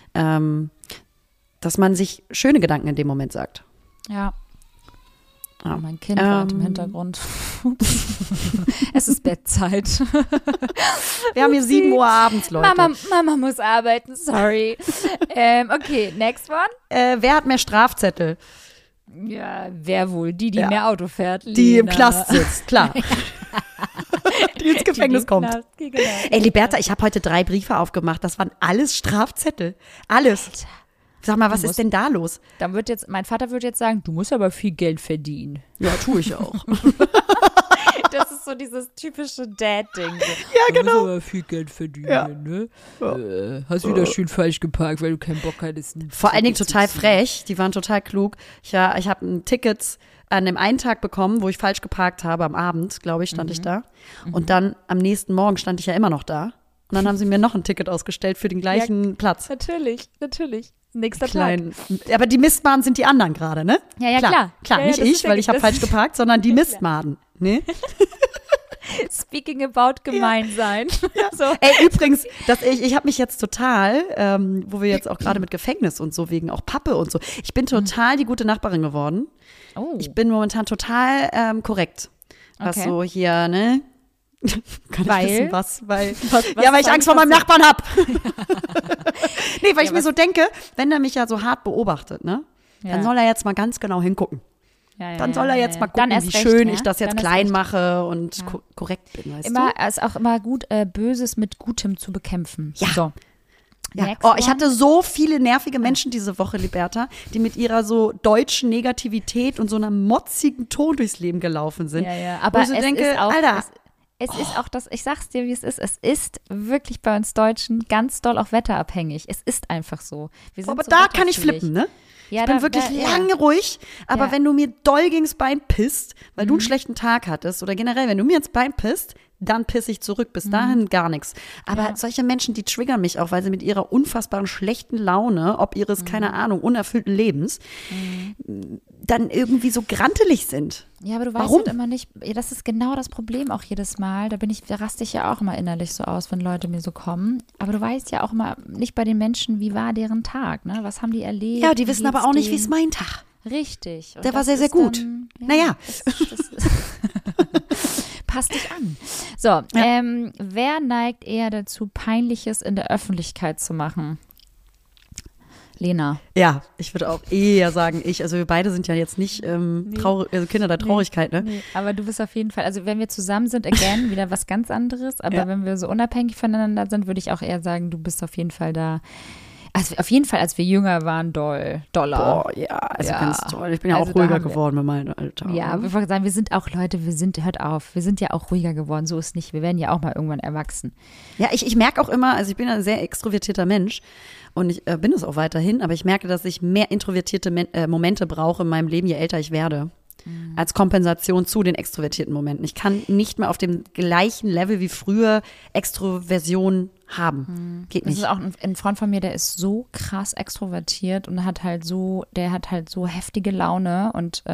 Speaker 3: dass man sich schöne Gedanken in dem Moment sagt.
Speaker 2: Ja. Oh, mein Kind war im Hintergrund. Es ist Bettzeit.
Speaker 3: Wir haben hier 7 Uhr abends, Leute.
Speaker 2: Mama muss arbeiten, sorry. Okay, next one.
Speaker 3: Wer hat mehr Strafzettel?
Speaker 2: Ja, wer wohl? Die mehr Auto fährt, Lena.
Speaker 3: Die im Knast sitzt, klar. Die ins Gefängnis kommt.
Speaker 2: Genau.
Speaker 3: Ey, Liberta, ich habe heute 3 Briefe aufgemacht. Das waren alles Strafzettel. Alles. Alter. Sag mal, was ist denn da los?
Speaker 2: Dann mein Vater wird jetzt sagen, du musst aber viel Geld verdienen.
Speaker 3: Ja, tue ich auch.
Speaker 2: Das ist so dieses typische Dad-Ding. So.
Speaker 3: Ja, genau.
Speaker 2: Du musst aber viel Geld verdienen, ne? Ja. Hast wieder schön falsch geparkt, weil du keinen Bock hattest.
Speaker 3: Vor allen Dingen total frech. Die waren total klug. Ich habe ein Ticket an dem einen Tag bekommen, wo ich falsch geparkt habe, am Abend, glaube ich, stand ich da. Und dann am nächsten Morgen stand ich ja immer noch da. Und dann haben sie mir noch ein Ticket ausgestellt für den gleichen Platz.
Speaker 2: Natürlich. Nächster
Speaker 3: Tag. Aber die Mistmaden sind die anderen gerade, ne?
Speaker 2: Ja, klar.
Speaker 3: Klar, nicht ich, weil ich habe falsch geparkt, sondern die Mistmaden. Ne?
Speaker 2: Speaking about gemein sein. So.
Speaker 3: Ey, übrigens, ich habe mich jetzt total, wo wir jetzt auch gerade mit Gefängnis und so, wegen auch Pappe und so, ich bin total die gute Nachbarin geworden.
Speaker 2: Oh.
Speaker 3: Ich bin momentan total korrekt. Was
Speaker 2: Okay.
Speaker 3: so hier, ne? Kann
Speaker 2: Weil?
Speaker 3: ich wissen, was? Weil
Speaker 2: was
Speaker 3: ich Angst vor meinem Nachbarn hab. Nee, weil ich mir so denke, wenn er mich ja so hart beobachtet, ne? Dann soll er jetzt mal ganz genau hingucken. Dann soll er jetzt mal gucken, wie schön ich das jetzt klein mache und korrekt bin, weißt du?
Speaker 2: Es ist auch immer gut, Böses mit Gutem zu bekämpfen.
Speaker 3: Ja.
Speaker 2: So.
Speaker 3: Ja.
Speaker 2: Next
Speaker 3: Oh, ich
Speaker 2: one.
Speaker 3: hatte so viele nervige Menschen diese Woche, Liberta, die mit ihrer so deutschen Negativität und so einer motzigen Ton durchs Leben gelaufen sind.
Speaker 2: Ja.
Speaker 3: Wo
Speaker 2: Aber
Speaker 3: ich so
Speaker 2: es
Speaker 3: denke,
Speaker 2: ist auch,
Speaker 3: Alter,
Speaker 2: es ist auch das, ich sag's dir, wie es ist wirklich bei uns Deutschen ganz doll auch wetterabhängig. Es ist einfach so. Wir sind
Speaker 3: aber
Speaker 2: so
Speaker 3: da kann ich
Speaker 2: wetterfühlig.
Speaker 3: flippen, ne?
Speaker 2: Ja,
Speaker 3: Ich bin wirklich lange ruhig, aber
Speaker 2: Ja.
Speaker 3: wenn du mir doll gegens Bein pisst, weil du einen schlechten Tag hattest oder generell, wenn du mir ins Bein pisst, dann pisse ich zurück. Bis dahin gar nichts. Aber solche Menschen, die triggern mich auch, weil sie mit ihrer unfassbaren schlechten Laune, ob ihres, keine Ahnung, unerfüllten Lebens, dann irgendwie so grantelig sind.
Speaker 2: Ja, aber du weißt
Speaker 3: Warum?
Speaker 2: halt immer nicht, ja, das ist genau das Problem auch jedes Mal. Da raste ich ja auch immer innerlich so aus, wenn Leute mir so kommen. Aber du weißt ja auch immer nicht bei den Menschen, wie war deren Tag, ne? Was haben die erlebt?
Speaker 3: Ja, die
Speaker 2: Wie
Speaker 3: wissen
Speaker 2: geht's
Speaker 3: aber auch nicht, wie
Speaker 2: denen?
Speaker 3: ist mein Tag.
Speaker 2: Richtig. Und
Speaker 3: Der war
Speaker 2: das
Speaker 3: sehr, sehr
Speaker 2: ist
Speaker 3: gut.
Speaker 2: Dann,
Speaker 3: Naja.
Speaker 2: Das passt dich an. So, wer neigt eher dazu, Peinliches in der Öffentlichkeit zu machen? Lena.
Speaker 3: Ja, ich würde auch eher sagen, also wir beide sind ja jetzt nicht Kinder der Traurigkeit, ne?
Speaker 2: Nee, aber du bist auf jeden Fall, also wenn wir zusammen sind, again, wieder was ganz anderes, aber wenn wir so unabhängig voneinander sind, würde ich auch eher sagen, du bist auf jeden Fall da. Also auf jeden Fall, als wir jünger waren, doller.
Speaker 3: Boah, ja, also ganz toll. Ich bin ja
Speaker 2: Also
Speaker 3: auch
Speaker 2: da
Speaker 3: ruhiger
Speaker 2: haben wir-
Speaker 3: geworden mit meinem Alter.
Speaker 2: Ja, wir wollen sagen, wir sind auch Leute, hört auf, wir sind ja auch ruhiger geworden, so ist nicht, wir werden ja auch mal irgendwann erwachsen.
Speaker 3: Ja, ich merke auch immer, also ich bin ein sehr extrovertierter Mensch und ich bin es auch weiterhin, aber ich merke, dass ich mehr introvertierte Momente brauche in meinem Leben, je älter ich werde. Als Kompensation zu den extrovertierten Momenten. Ich kann nicht mehr auf dem gleichen Level wie früher Extroversion haben. Geht
Speaker 2: Das
Speaker 3: nicht.
Speaker 2: ist auch ein Freund von mir, der ist so krass extrovertiert und der hat halt so heftige Laune und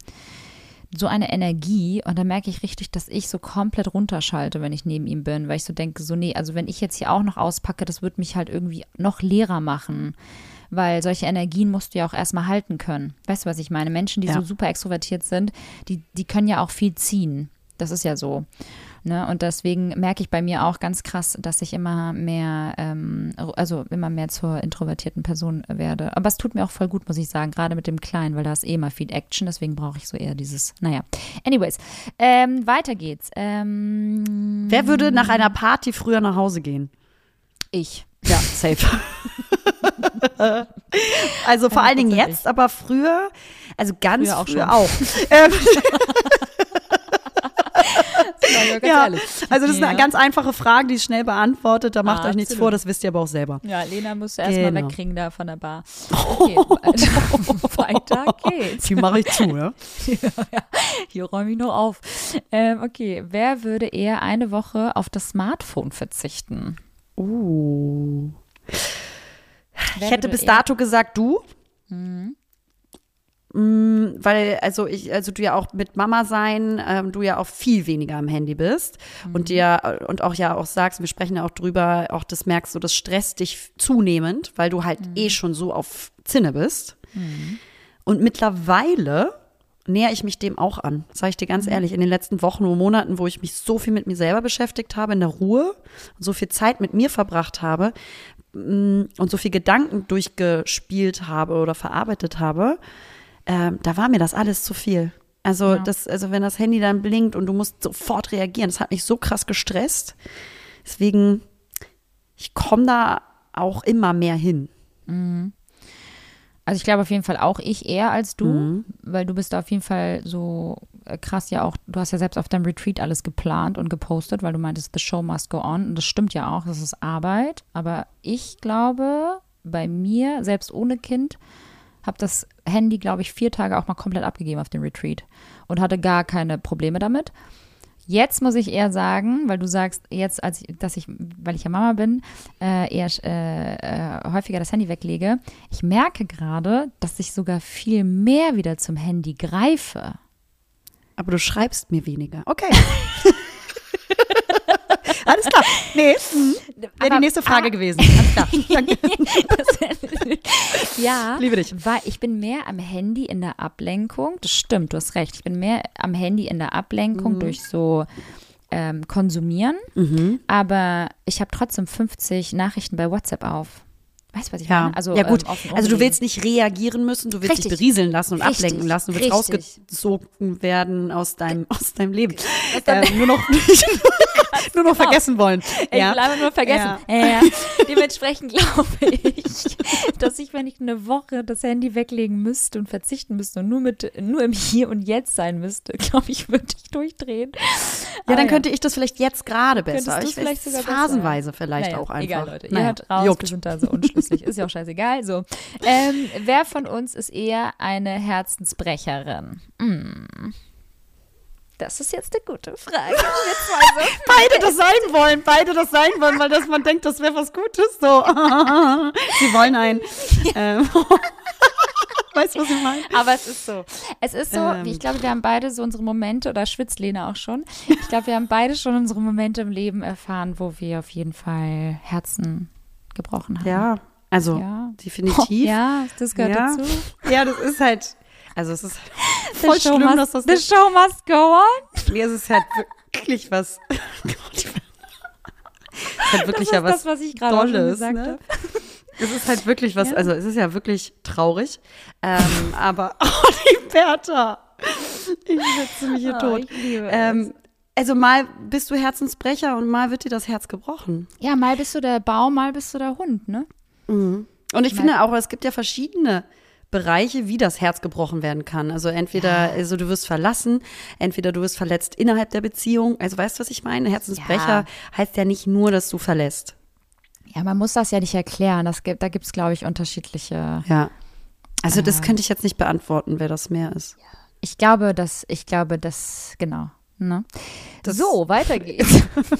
Speaker 2: so eine Energie und da merke ich richtig, dass ich so komplett runterschalte, wenn ich neben ihm bin, weil ich so denke, so nee, also wenn ich jetzt hier auch noch auspacke, das wird mich halt irgendwie noch leerer machen, weil solche Energien musst du ja auch erstmal halten können. Weißt du, was ich meine? Menschen, die so super extrovertiert sind, die können ja auch viel ziehen. Das ist ja so. Ne? Und deswegen merke ich bei mir auch ganz krass, dass ich immer mehr, immer mehr zur introvertierten Person werde. Aber es tut mir auch voll gut, muss ich sagen, gerade mit dem Kleinen, weil da ist immer viel Action, deswegen brauche ich so eher dieses, naja. Anyways, weiter geht's.
Speaker 3: Wer würde nach einer Party früher nach Hause gehen?
Speaker 2: Ich.
Speaker 3: Ja, safe. Also vor allen Dingen jetzt, aber früher, also ganz früher auch. Ja, also das ist eine ganz einfache Frage, die ist schnell beantwortet. Da macht euch nichts vor, das wisst ihr aber auch selber.
Speaker 2: Ja, Lena musst du erstmal
Speaker 3: Genau.
Speaker 2: wegkriegen da von der Bar. Okay, weiter geht's.
Speaker 3: Die mache ich zu, ja?
Speaker 2: Hier räume ich noch auf. Okay, wer würde eher eine Woche auf das Smartphone verzichten?
Speaker 3: Ich hätte bis dato gesagt, du. Weil, also du ja auch mit Mama sein, du ja auch viel weniger am Handy bist und auch sagst, wir sprechen ja auch drüber, auch das merkst du, das stresst dich zunehmend, weil du halt schon so auf Zinne bist. Und mittlerweile nähere ich mich dem auch an, sage ich dir ganz ehrlich, in den letzten Wochen und Monaten, wo ich mich so viel mit mir selber beschäftigt habe, in der Ruhe und so viel Zeit mit mir verbracht habe und so viel Gedanken durchgespielt habe oder verarbeitet habe, da war mir das alles zu viel. Also wenn das Handy dann blinkt und du musst sofort reagieren, das hat mich so krass gestresst. Deswegen, ich komme da auch immer mehr hin.
Speaker 2: Also ich glaube auf jeden Fall auch ich eher als du, weil du bist da auf jeden Fall so krass ja auch, du hast ja selbst auf deinem Retreat alles geplant und gepostet, weil du meintest, the show must go on und das stimmt ja auch, das ist Arbeit, aber ich glaube, bei mir, selbst ohne Kind, habe das Handy, glaube ich, 4 Tage auch mal komplett abgegeben auf dem Retreat und hatte gar keine Probleme damit. Jetzt muss ich eher sagen, weil du sagst, jetzt, weil ich ja Mama bin, eher häufiger das Handy weglege. Ich merke gerade, dass ich sogar viel mehr wieder zum Handy greife.
Speaker 3: Aber du schreibst mir weniger. Okay. Alles klar. Nee, wäre die nächste Frage gewesen. Alles klar. Danke.
Speaker 2: Ja,
Speaker 3: Liebe dich.
Speaker 2: weil ich bin mehr am Handy in der Ablenkung. Das stimmt, du hast recht. Ich bin mehr am Handy in der Ablenkung durch so Konsumieren. Aber ich habe trotzdem 50 Nachrichten bei WhatsApp auf. Weißt du, was ich meine? Also,
Speaker 3: ja gut,
Speaker 2: offen
Speaker 3: also du willst nicht reagieren müssen, du willst dich berieseln lassen und ablenken lassen, du willst rausgezogen werden aus deinem Leben. Nur noch vergessen wollen.
Speaker 2: Ich will einfach nur vergessen. Ja. Dementsprechend glaube ich, dass ich, wenn ich eine Woche das Handy weglegen müsste und verzichten müsste und nur im Hier und Jetzt sein müsste, glaube ich, würde ich durchdrehen.
Speaker 3: Ja, dann könnte ich das vielleicht jetzt gerade besser.
Speaker 2: Könntest
Speaker 3: Ich
Speaker 2: du vielleicht sogar
Speaker 3: phasenweise vielleicht auch einfach.
Speaker 2: Egal, Leute. Ihr hört raus, wir sind da so unschlüssig. Ist ja auch scheißegal. So. Wer von uns ist eher eine Herzensbrecherin? Das ist jetzt eine gute Frage.
Speaker 3: Beide das sein wollen, weil man denkt, das wäre was Gutes. So. Sie wollen einen. Weißt du, was ich meine?
Speaker 2: Aber es ist so. Ich glaube, wir haben beide so unsere Momente, oder schwitzt Lena auch schon. Ich glaube, wir haben beide schon unsere Momente im Leben erfahren, wo wir auf jeden Fall Herzen gebrochen haben.
Speaker 3: Ja, also definitiv.
Speaker 2: Ja, das gehört dazu.
Speaker 3: Ja, das ist halt, also es ist voll schlimm, dass das
Speaker 2: The show must go on.
Speaker 3: Nee, es ist halt wirklich was. Es ist halt wirklich
Speaker 2: das
Speaker 3: ja was
Speaker 2: das, was ich gerade schon gesagt habe.
Speaker 3: Es ist halt wirklich was, also es ist ja wirklich traurig. Aber, die Bertha. Ich setze mich hier tot.
Speaker 2: Ich liebe es.
Speaker 3: Also mal bist du Herzensbrecher und mal wird dir das Herz gebrochen.
Speaker 2: Ja, mal bist du der Baum, mal bist du der Hund, ne?
Speaker 3: Mhm. Und ich finde auch, es gibt ja verschiedene Bereiche, wie das Herz gebrochen werden kann. Also entweder, also du wirst verlassen, entweder du wirst verletzt innerhalb der Beziehung. Also weißt du, was ich meine? Herzensbrecher heißt ja nicht nur, dass du verlässt.
Speaker 2: Ja, man muss das ja nicht erklären. Da gibt es, glaube ich, unterschiedliche.
Speaker 3: Ja. Also das könnte ich jetzt nicht beantworten, wer das mehr ist.
Speaker 2: Ich glaube, genau. Ne? So, weiter geht's.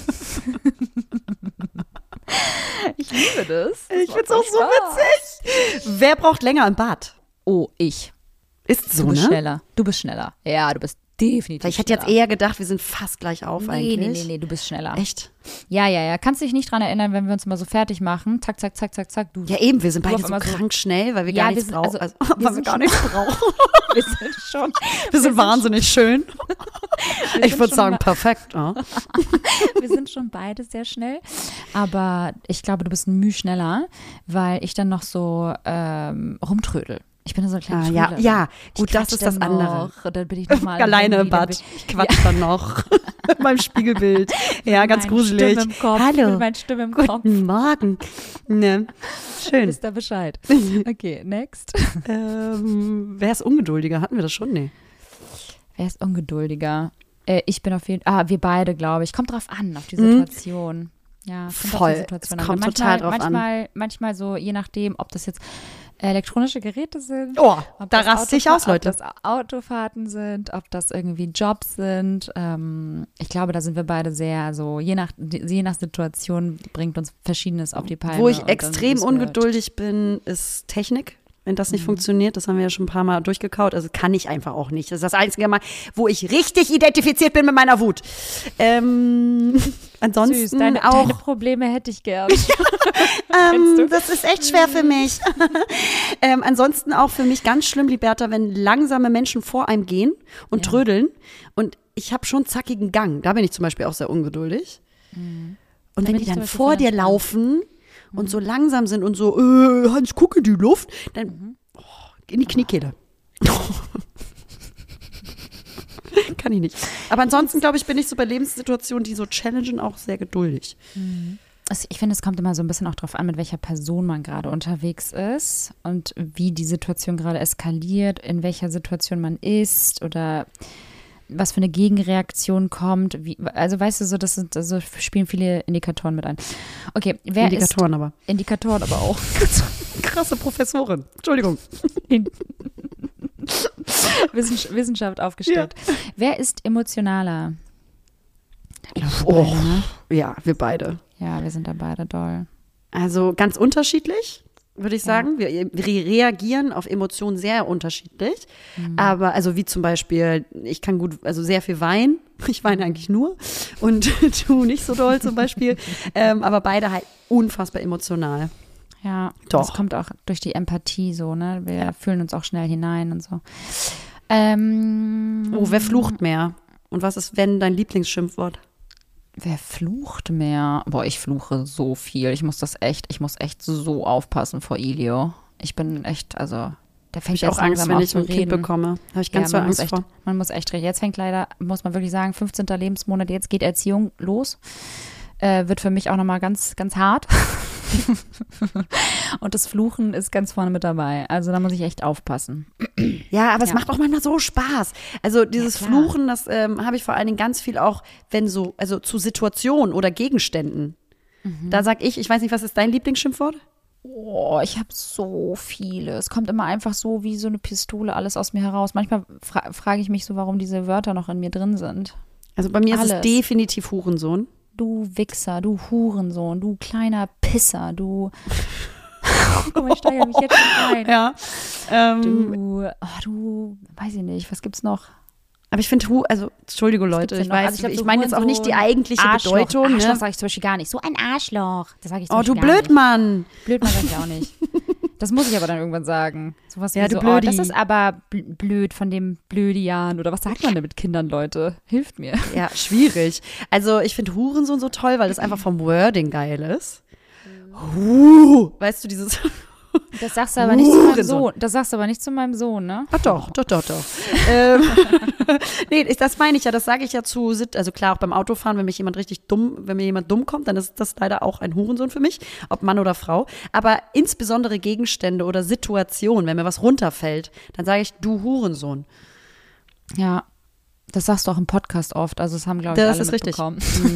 Speaker 2: Ich liebe das.
Speaker 3: Ich finde es auch so witzig. Wer braucht länger im Bad?
Speaker 2: Oh, ich.
Speaker 3: Ist so,
Speaker 2: Du bist
Speaker 3: ne?
Speaker 2: schneller. Du bist schneller. Ja, du bist definitiv
Speaker 3: Ich hätte jetzt eher gedacht, wir sind fast gleich auf eigentlich.
Speaker 2: Nee, du bist schneller.
Speaker 3: Echt?
Speaker 2: Ja. Kannst dich nicht dran erinnern, wenn wir uns mal so fertig machen? Zack, zack, zack, zack, zack. Du.
Speaker 3: Ja, eben, wir sind
Speaker 2: Du
Speaker 3: beide
Speaker 2: auf
Speaker 3: so
Speaker 2: einmal so-
Speaker 3: krank schnell, weil wir
Speaker 2: Ja,
Speaker 3: gar
Speaker 2: wir
Speaker 3: nichts
Speaker 2: sind-
Speaker 3: brauchen.
Speaker 2: also,
Speaker 3: Also,
Speaker 2: wir
Speaker 3: weil wir
Speaker 2: sind
Speaker 3: gar
Speaker 2: schon-
Speaker 3: nichts brauchen.
Speaker 2: Wir sind schon.
Speaker 3: Wir sind wahnsinnig schön.
Speaker 2: Wir
Speaker 3: Ich
Speaker 2: sind
Speaker 3: würde
Speaker 2: schon
Speaker 3: sagen,
Speaker 2: mal-
Speaker 3: perfekt. Ja.
Speaker 2: Wir sind schon beide sehr schnell. Aber ich glaube, du bist ein Müh schneller, weil ich dann noch so rumtrödel. Ich bin so eine kleine
Speaker 3: Ja,
Speaker 2: Trödlerin.
Speaker 3: ja,
Speaker 2: Ich
Speaker 3: gut, das
Speaker 2: quatsch
Speaker 3: ist das
Speaker 2: dann
Speaker 3: andere.
Speaker 2: noch, und dann bin ich nochmal
Speaker 3: Alleine im Bad. Ich quatsch dann noch mit meinem Spiegelbild. Ja, ganz gruselig.
Speaker 2: Stimme im Kopf,
Speaker 3: Hallo.
Speaker 2: Mit meiner Stimme im Kopf.
Speaker 3: Guten Morgen. Ne. Schön.
Speaker 2: Wisst ihr Bescheid. Okay, next.
Speaker 3: Wer ist ungeduldiger? Hatten wir das schon? Nee.
Speaker 2: Wer ist ungeduldiger? Ich bin auf jeden Fall, wir beide, glaube ich. Kommt drauf an, auf die Situation. Ja, kommt
Speaker 3: Voll.
Speaker 2: auf die Situation
Speaker 3: Es kommt
Speaker 2: an.
Speaker 3: total drauf an.
Speaker 2: Manchmal so, je nachdem, ob das jetzt elektronische Geräte sind.
Speaker 3: Oh,
Speaker 2: ob
Speaker 3: da
Speaker 2: das
Speaker 3: raste ich aus, Leute.
Speaker 2: Ob das Autofahrten sind, ob das irgendwie Jobs sind. Ich glaube, da sind wir beide sehr so, je nach Situation bringt uns Verschiedenes auf die Palme.
Speaker 3: Wo ich
Speaker 2: und dann
Speaker 3: extrem
Speaker 2: müssen wir-
Speaker 3: ungeduldig bin, ist Technik. Wenn das nicht funktioniert, das haben wir ja schon ein paar Mal durchgekaut, also kann ich einfach auch nicht. Das ist das einzige Mal, wo ich richtig identifiziert bin mit meiner Wut. Ansonsten
Speaker 2: Süß, deine Probleme hätte ich gern.
Speaker 3: das ist echt schwer für mich. Ansonsten auch für mich ganz schlimm, Liberta, wenn langsame Menschen vor einem gehen und trödeln. Und ich habe schon zackigen Gang. Da bin ich zum Beispiel auch sehr ungeduldig. Und wenn
Speaker 2: bin
Speaker 3: die
Speaker 2: ich
Speaker 3: dann
Speaker 2: zum Beispiel
Speaker 3: vor
Speaker 2: voll
Speaker 3: dir
Speaker 2: entspannt.
Speaker 3: laufen und so langsam sind und so, Hans, guck in die Luft, dann in die Kniekehle. Kann ich nicht. Aber ansonsten, glaube ich, bin ich so bei Lebenssituationen, die so challengen, auch sehr geduldig.
Speaker 2: Also ich finde, es kommt immer so ein bisschen auch drauf an, mit welcher Person man gerade unterwegs ist und wie die Situation gerade eskaliert, in welcher Situation man ist oder was für eine Gegenreaktion kommt. Also weißt du, so das sind, also spielen viele Indikatoren mit ein. Okay, wer
Speaker 3: Indikatoren aber.
Speaker 2: ist Indikatoren aber auch.
Speaker 3: Krasse Professorin. Entschuldigung.
Speaker 2: Wissenschaft aufgestellt. Ja. Wer ist emotionaler?
Speaker 3: Oh,
Speaker 2: Beide, ne?
Speaker 3: ja, wir beide.
Speaker 2: Ja, wir sind da beide doll.
Speaker 3: Also ganz unterschiedlich. würde ich sagen. Wir reagieren auf Emotionen sehr unterschiedlich. Aber, also wie zum Beispiel, ich kann gut, also sehr viel weinen. Ich weine eigentlich nur und du nicht so doll zum Beispiel. Aber beide halt unfassbar emotional.
Speaker 2: Ja,
Speaker 3: Doch.
Speaker 2: das kommt auch durch die Empathie so, ne? Wir fühlen uns auch schnell hinein und so.
Speaker 3: Wer flucht mehr? Und was ist, wenn dein Lieblingsschimpfwort?
Speaker 2: Wer flucht mehr? Boah, ich fluche so viel. Ich muss echt so aufpassen vor Ilio. Ich bin echt, also, der fängt
Speaker 3: Ich auch
Speaker 2: jetzt
Speaker 3: Angst,
Speaker 2: langsam
Speaker 3: wenn
Speaker 2: an
Speaker 3: ich
Speaker 2: zu
Speaker 3: ein Kind
Speaker 2: reden.
Speaker 3: bekomme. Habe ich ganz so Angst vor.
Speaker 2: Man muss echt reden. Jetzt fängt leider, muss man wirklich sagen, 15. Lebensmonat, jetzt geht Erziehung los. Wird für mich auch nochmal ganz, ganz hart. Und das Fluchen ist ganz vorne mit dabei. Also da muss ich echt aufpassen.
Speaker 3: Ja, aber es macht auch manchmal so Spaß. Also dieses
Speaker 2: klar.
Speaker 3: Fluchen, das habe ich vor allen Dingen ganz viel auch, wenn so, also zu Situationen oder Gegenständen. Da sag ich weiß nicht, was ist dein Lieblingsschimpfwort?
Speaker 2: Oh, ich habe so viele. Es kommt immer einfach so wie so eine Pistole alles aus mir heraus. Manchmal frage ich mich so, warum diese Wörter noch in mir drin sind.
Speaker 3: Also bei mir ist es
Speaker 2: Alles.
Speaker 3: definitiv Hurensohn.
Speaker 2: Du Wichser, du Hurensohn, du kleiner Pisser, du. Guck mal, ich steigere mich jetzt schon ein.
Speaker 3: Ja.
Speaker 2: Du, weiß ich nicht, was gibt's noch?
Speaker 3: Aber ich finde, also, Entschuldigung, Leute,
Speaker 2: denn
Speaker 3: ich
Speaker 2: noch?
Speaker 3: weiß,
Speaker 2: Also ich glaub,
Speaker 3: ich
Speaker 2: so
Speaker 3: meine jetzt auch nicht die
Speaker 2: Hurensohn,
Speaker 3: eigentliche
Speaker 2: Arschloch.
Speaker 3: Bedeutung.
Speaker 2: Arschloch
Speaker 3: Ne?
Speaker 2: sage ich zum Beispiel gar nicht. So ein Arschloch. Das sage ich zum
Speaker 3: Oh, du
Speaker 2: Beispiel gar nicht.
Speaker 3: Blödmann.
Speaker 2: Blödmann sage ich auch nicht. Das muss ich aber dann irgendwann sagen. Sowas
Speaker 3: Ja,
Speaker 2: wie
Speaker 3: du
Speaker 2: so,
Speaker 3: Blödi.
Speaker 2: das ist aber blöd von dem Blödian. Oder was sagt man denn mit Kindern, Leute? Hilft mir.
Speaker 3: Ja, schwierig. Also ich finde Hurensohn so toll, weil das einfach vom Wording geil ist. Weißt du, dieses
Speaker 2: Das sagst du aber nicht zu meinem
Speaker 3: Hurensohn.
Speaker 2: Sohn. Das sagst du aber nicht zu meinem Sohn, ne?
Speaker 3: Ach doch. Nee, das meine ich ja, das sage ich ja zu, also klar, auch beim Autofahren, wenn mir jemand dumm kommt, dann ist das leider auch ein Hurensohn für mich, ob Mann oder Frau. Aber insbesondere Gegenstände oder Situationen, wenn mir was runterfällt, dann sage ich, du Hurensohn.
Speaker 2: Ja. Das sagst du auch im Podcast oft. Also das haben, glaube ich,
Speaker 3: Das
Speaker 2: alle
Speaker 3: ist richtig.
Speaker 2: mitbekommen.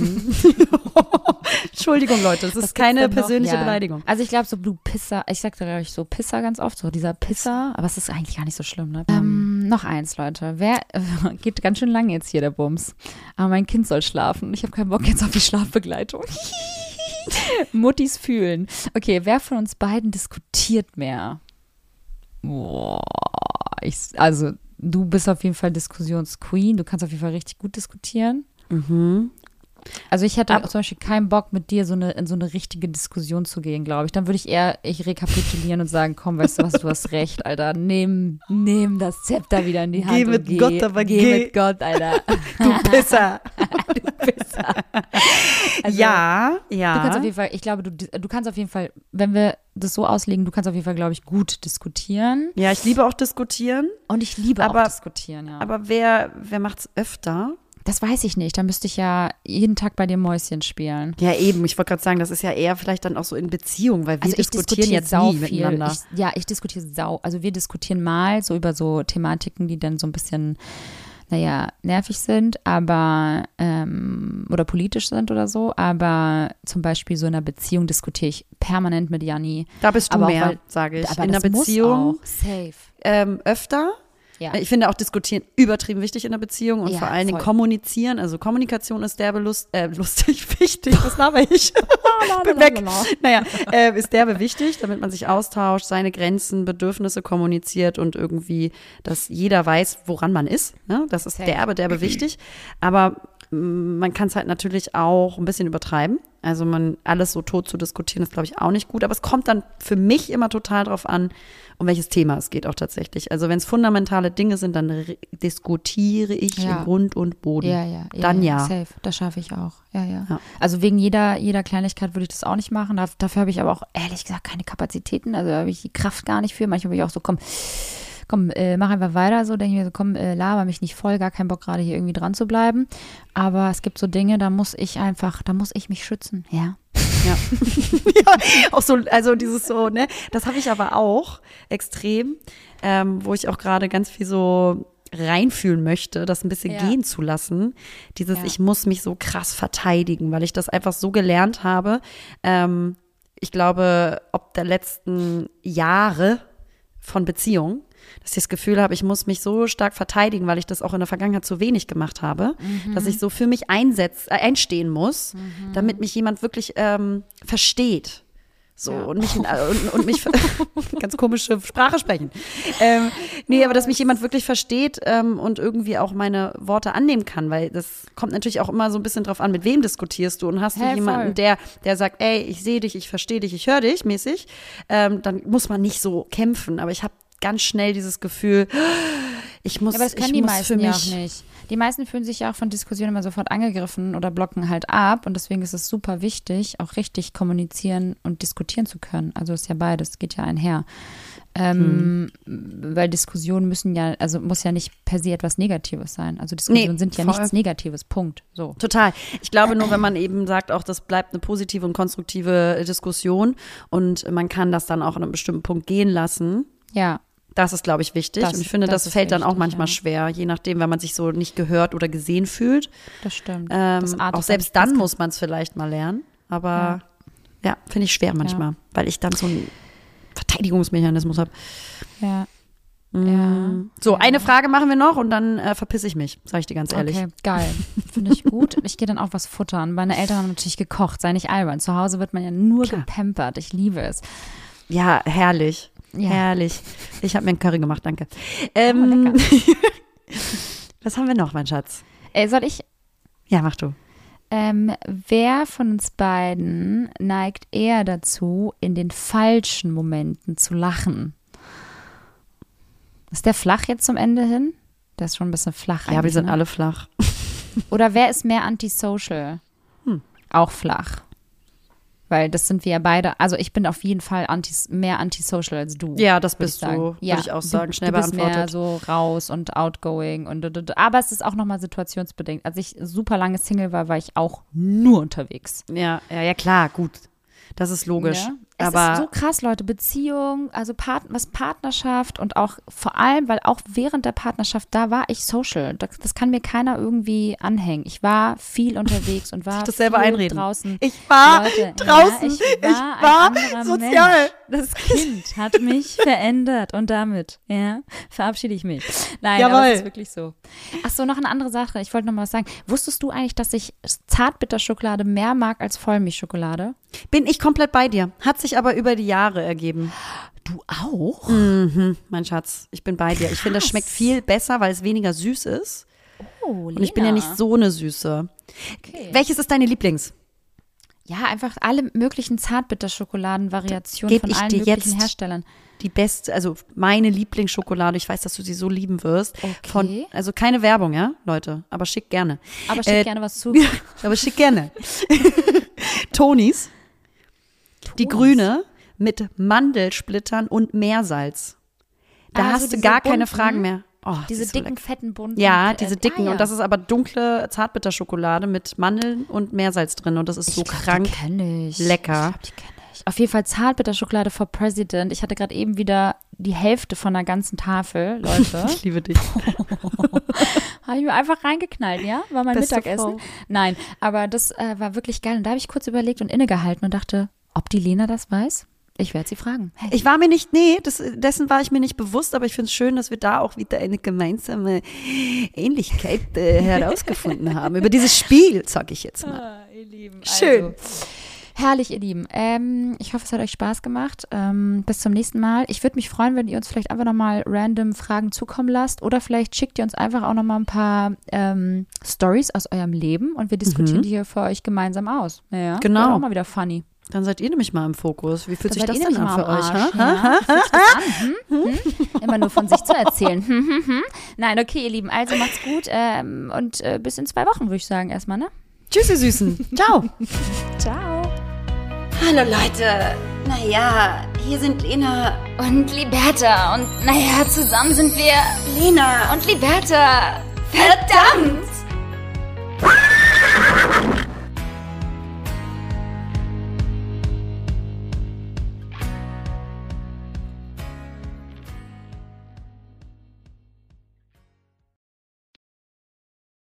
Speaker 3: Entschuldigung, Leute, das ist keine persönliche Beleidigung.
Speaker 2: Also ich glaube, so du Pisser, ich sag da, glaube ich, so Pisser ganz oft, so dieser Pisser, aber es ist eigentlich gar nicht so schlimm, ne? Noch eins, Leute. Geht ganz schön lang jetzt hier, der Bums. Aber mein Kind soll schlafen. Ich habe keinen Bock jetzt auf die Schlafbegleitung. Muttis fühlen. Okay, wer von uns beiden diskutiert mehr? Boah, also du bist auf jeden Fall Diskussionsqueen. Du kannst auf jeden Fall richtig gut diskutieren. Also ich hätte zum Beispiel keinen Bock, mit dir in so eine richtige Diskussion zu gehen, glaube ich. Dann würde ich rekapitulieren und sagen, komm, weißt du was, du hast recht, Alter. Nimm das Zepter wieder in die Hand.
Speaker 3: Geh mit Gott, aber
Speaker 2: geh mit Gott, Alter.
Speaker 3: Du Pisser.
Speaker 2: Du Pisser. Also,
Speaker 3: Ja.
Speaker 2: Du kannst auf jeden Fall, ich glaube, du kannst auf jeden Fall, wenn wir das so auslegen, du kannst auf jeden Fall, glaube ich, gut diskutieren.
Speaker 3: Ja, ich liebe auch diskutieren.
Speaker 2: Und ich liebe auch diskutieren, ja.
Speaker 3: Aber wer macht's öfter?
Speaker 2: Das weiß ich nicht. Da müsste ich ja jeden Tag bei dir Mäuschen spielen.
Speaker 3: Ja, eben. Ich wollte gerade sagen, das ist ja eher vielleicht dann auch so in Beziehung, weil wir diskutieren jetzt nie miteinander.
Speaker 2: Ich diskutiere also wir diskutieren mal so über so Thematiken, die dann so ein bisschen, nervig sind, aber oder politisch sind oder so, aber zum Beispiel so in einer Beziehung diskutiere ich permanent mit Janni.
Speaker 3: Da bist du
Speaker 2: aber
Speaker 3: mehr, sage ich.
Speaker 2: Aber
Speaker 3: in einer
Speaker 2: das
Speaker 3: Beziehung
Speaker 2: muss auch. Safe.
Speaker 3: Öfter.
Speaker 2: Ja.
Speaker 3: Ich finde auch Diskutieren übertrieben wichtig in einer Beziehung und
Speaker 2: Ja,
Speaker 3: vor allen Dingen
Speaker 2: voll.
Speaker 3: Kommunizieren. Also Kommunikation ist derbe lustig, wichtig. Was laber ich? Bin weg. Naja, ist derbe wichtig, damit man sich austauscht, seine Grenzen, Bedürfnisse kommuniziert und irgendwie, dass jeder weiß, woran man ist. Ne? Das ist derbe wichtig. Aber man kann es halt natürlich auch ein bisschen übertreiben. Also alles so tot zu diskutieren, ist, glaube ich, auch nicht gut. Aber es kommt dann für mich immer total drauf an, um welches Thema es geht auch tatsächlich. Also wenn es fundamentale Dinge sind, dann diskutiere ich in Grund und Boden.
Speaker 2: Ja.
Speaker 3: Dann ja.
Speaker 2: Safe, das schaffe ich auch. Ja. Also wegen jeder Kleinigkeit würde ich das auch nicht machen. Dafür habe ich aber auch ehrlich gesagt keine Kapazitäten. Also da habe ich die Kraft gar nicht für. Manchmal bin ich auch so, komm, mach einfach weiter so. Denke ich mir so, komm, laber mich nicht voll. Gar keinen Bock gerade hier irgendwie dran zu bleiben. Aber es gibt so Dinge, da muss ich mich schützen. Ja.
Speaker 3: Ja. Ja, auch so, also dieses so, ne, das habe ich aber auch extrem, wo ich auch gerade ganz viel so reinfühlen möchte, das ein bisschen gehen zu lassen. Ich muss mich so krass verteidigen, weil ich das einfach so gelernt habe. Ich glaube, ob der letzten Jahre von Beziehung, dass ich das Gefühl habe, ich muss mich so stark verteidigen, weil ich das auch in der Vergangenheit zu wenig gemacht habe, dass ich so für mich einstehen muss, damit mich jemand wirklich versteht. So, und mich ganz komische Sprache sprechen. Nee, aber dass mich jemand wirklich versteht und irgendwie auch meine Worte annehmen kann, weil das kommt natürlich auch immer so ein bisschen drauf an, mit wem diskutierst du und hast du jemanden, der sagt, ey, ich sehe dich, ich verstehe dich, ich höre dich mäßig, dann muss man nicht so kämpfen, aber ich habe ganz schnell dieses Gefühl, ich muss,
Speaker 2: aber das können
Speaker 3: ich
Speaker 2: die
Speaker 3: muss
Speaker 2: meisten
Speaker 3: für mich
Speaker 2: ja auch nicht. Die meisten fühlen sich ja auch von Diskussionen immer sofort angegriffen oder blocken halt ab und deswegen ist es super wichtig, auch richtig kommunizieren und diskutieren zu können. Also ist ja beides, geht ja einher. Weil Diskussionen muss ja nicht per se etwas Negatives sein. Also Diskussionen sind ja nichts Negatives, Punkt. So.
Speaker 3: Total. Ich glaube nur, wenn man eben sagt, auch das bleibt eine positive und konstruktive Diskussion und man kann das dann auch an einem bestimmten Punkt gehen lassen.
Speaker 2: Ja.
Speaker 3: Das ist, glaube ich, wichtig. Und ich finde, das fällt dann auch manchmal schwer, je nachdem, wenn man sich so nicht gehört oder gesehen fühlt.
Speaker 2: Das stimmt.
Speaker 3: Auch selbst dann muss man es vielleicht mal lernen. Aber ja, finde ich schwer manchmal, weil ich dann so einen Verteidigungsmechanismus habe.
Speaker 2: Ja.
Speaker 3: So, eine Frage machen wir noch und dann verpisse ich mich, sage ich dir ganz ehrlich.
Speaker 2: Okay, geil. Finde ich gut. Ich gehe dann auch was futtern. Meine Eltern haben natürlich gekocht, sei nicht albern. Zu Hause wird man ja nur gepampert. Ich liebe es.
Speaker 3: Ja, herrlich. Ja. Herrlich. Ich habe mir einen Curry gemacht, danke.
Speaker 2: Lecker.
Speaker 3: Was haben wir noch, mein Schatz?
Speaker 2: Soll ich?
Speaker 3: Ja, mach du.
Speaker 2: Wer von uns beiden neigt eher dazu, in den falschen Momenten zu lachen? Ist der flach jetzt zum Ende hin? Der ist schon ein bisschen flach.
Speaker 3: Ja, wir sind alle flach.
Speaker 2: Oder wer ist mehr antisocial? Auch flach. Weil das sind wir ja beide. Also ich bin auf jeden Fall mehr antisocial als du.
Speaker 3: Ja, das bist du,
Speaker 2: würde
Speaker 3: ich auch sagen. Schnell
Speaker 2: du bist
Speaker 3: beantwortet.
Speaker 2: mehr so raus und outgoing. Aber es ist auch nochmal situationsbedingt. Als ich super lange Single war ich auch nur unterwegs.
Speaker 3: Ja, klar, gut. Das ist logisch.
Speaker 2: Ja. Es ist so krass, Leute. Beziehung, also was Partnerschaft und auch vor allem, weil auch während der Partnerschaft, da war ich social. Das kann mir keiner irgendwie anhängen. Ich war viel unterwegs und war
Speaker 3: das selber
Speaker 2: viel
Speaker 3: einreden.
Speaker 2: Draußen.
Speaker 3: Ich war
Speaker 2: Leute,
Speaker 3: draußen.
Speaker 2: Ich war ein
Speaker 3: sozial.
Speaker 2: Mensch. Das Kind hat mich verändert und damit, verabschiede ich mich. Nein,
Speaker 3: Jawohl.
Speaker 2: aber es ist wirklich so. Ach so, noch eine andere Sache. Ich wollte noch mal was sagen. Wusstest du eigentlich, dass ich Zartbitterschokolade mehr mag als Vollmilchschokolade?
Speaker 3: Bin ich komplett bei dir. Hat sich aber über die Jahre ergeben.
Speaker 2: Du auch?
Speaker 3: Mhm, mein Schatz, ich bin bei dir. Ich finde, das schmeckt viel besser, weil es weniger süß ist.
Speaker 2: Oh, Lena.
Speaker 3: Und ich bin ja nicht so eine Süße. Okay. Welches ist deine Lieblings?
Speaker 2: Ja, einfach alle möglichen Zartbitterschokoladen-Variationen von allen möglichen Herstellern.
Speaker 3: Die beste, also meine Lieblingsschokolade, ich weiß, dass du sie so lieben wirst.
Speaker 2: Okay.
Speaker 3: Also keine Werbung, ja, Leute, aber schick gerne.
Speaker 2: Aber schick gerne was zu.
Speaker 3: Aber schick gerne. Tonis. Die grüne mit Mandelsplittern und Meersalz. Da hast du gar keine Fragen mehr. Oh,
Speaker 2: diese dicken, fetten, bunten.
Speaker 3: Ja, diese dicken. Und das ist aber dunkle Zartbitterschokolade mit Mandeln und Meersalz drin. Und das ist so krank lecker.
Speaker 2: Die kenne ich. Auf jeden Fall Zartbitterschokolade for President. Ich hatte gerade eben wieder die Hälfte von einer ganzen Tafel, Leute.
Speaker 3: Ich liebe dich.
Speaker 2: Habe ich mir einfach reingeknallt, ja? War mein Mittagessen. Nein, aber das war wirklich geil. Und da habe ich kurz überlegt und innegehalten und dachte, ob die Lena das weiß? Ich werde sie fragen. Hey.
Speaker 3: Ich war mir nicht, dessen war ich mir nicht bewusst, aber ich finde es schön, dass wir da auch wieder eine gemeinsame Ähnlichkeit herausgefunden haben. Über dieses Spiel, sag ich jetzt mal.
Speaker 2: Ihr Lieben.
Speaker 3: Schön.
Speaker 2: Also, herrlich, ihr Lieben. Ich hoffe, es hat euch Spaß gemacht. Bis zum nächsten Mal. Ich würde mich freuen, wenn ihr uns vielleicht einfach nochmal random Fragen zukommen lasst oder vielleicht schickt ihr uns einfach auch nochmal ein paar Stories aus eurem Leben und wir diskutieren die hier für euch gemeinsam aus. Ja,
Speaker 3: genau.
Speaker 2: Wäre auch mal wieder funny.
Speaker 3: Dann seid ihr nämlich mal im Fokus. Wie fühlt sich das denn an für euch?
Speaker 2: Immer nur von sich zu erzählen. Nein, okay, ihr Lieben. Also macht's gut und bis in 2 Wochen, würde ich sagen, erstmal, ne?
Speaker 3: Tschüss, ihr Süßen. Ciao.
Speaker 2: Ciao.
Speaker 1: Hallo Leute. Naja, hier sind Lena
Speaker 2: und Liberta. Und naja, zusammen sind wir
Speaker 1: Lena
Speaker 2: und Liberta. Verdammt!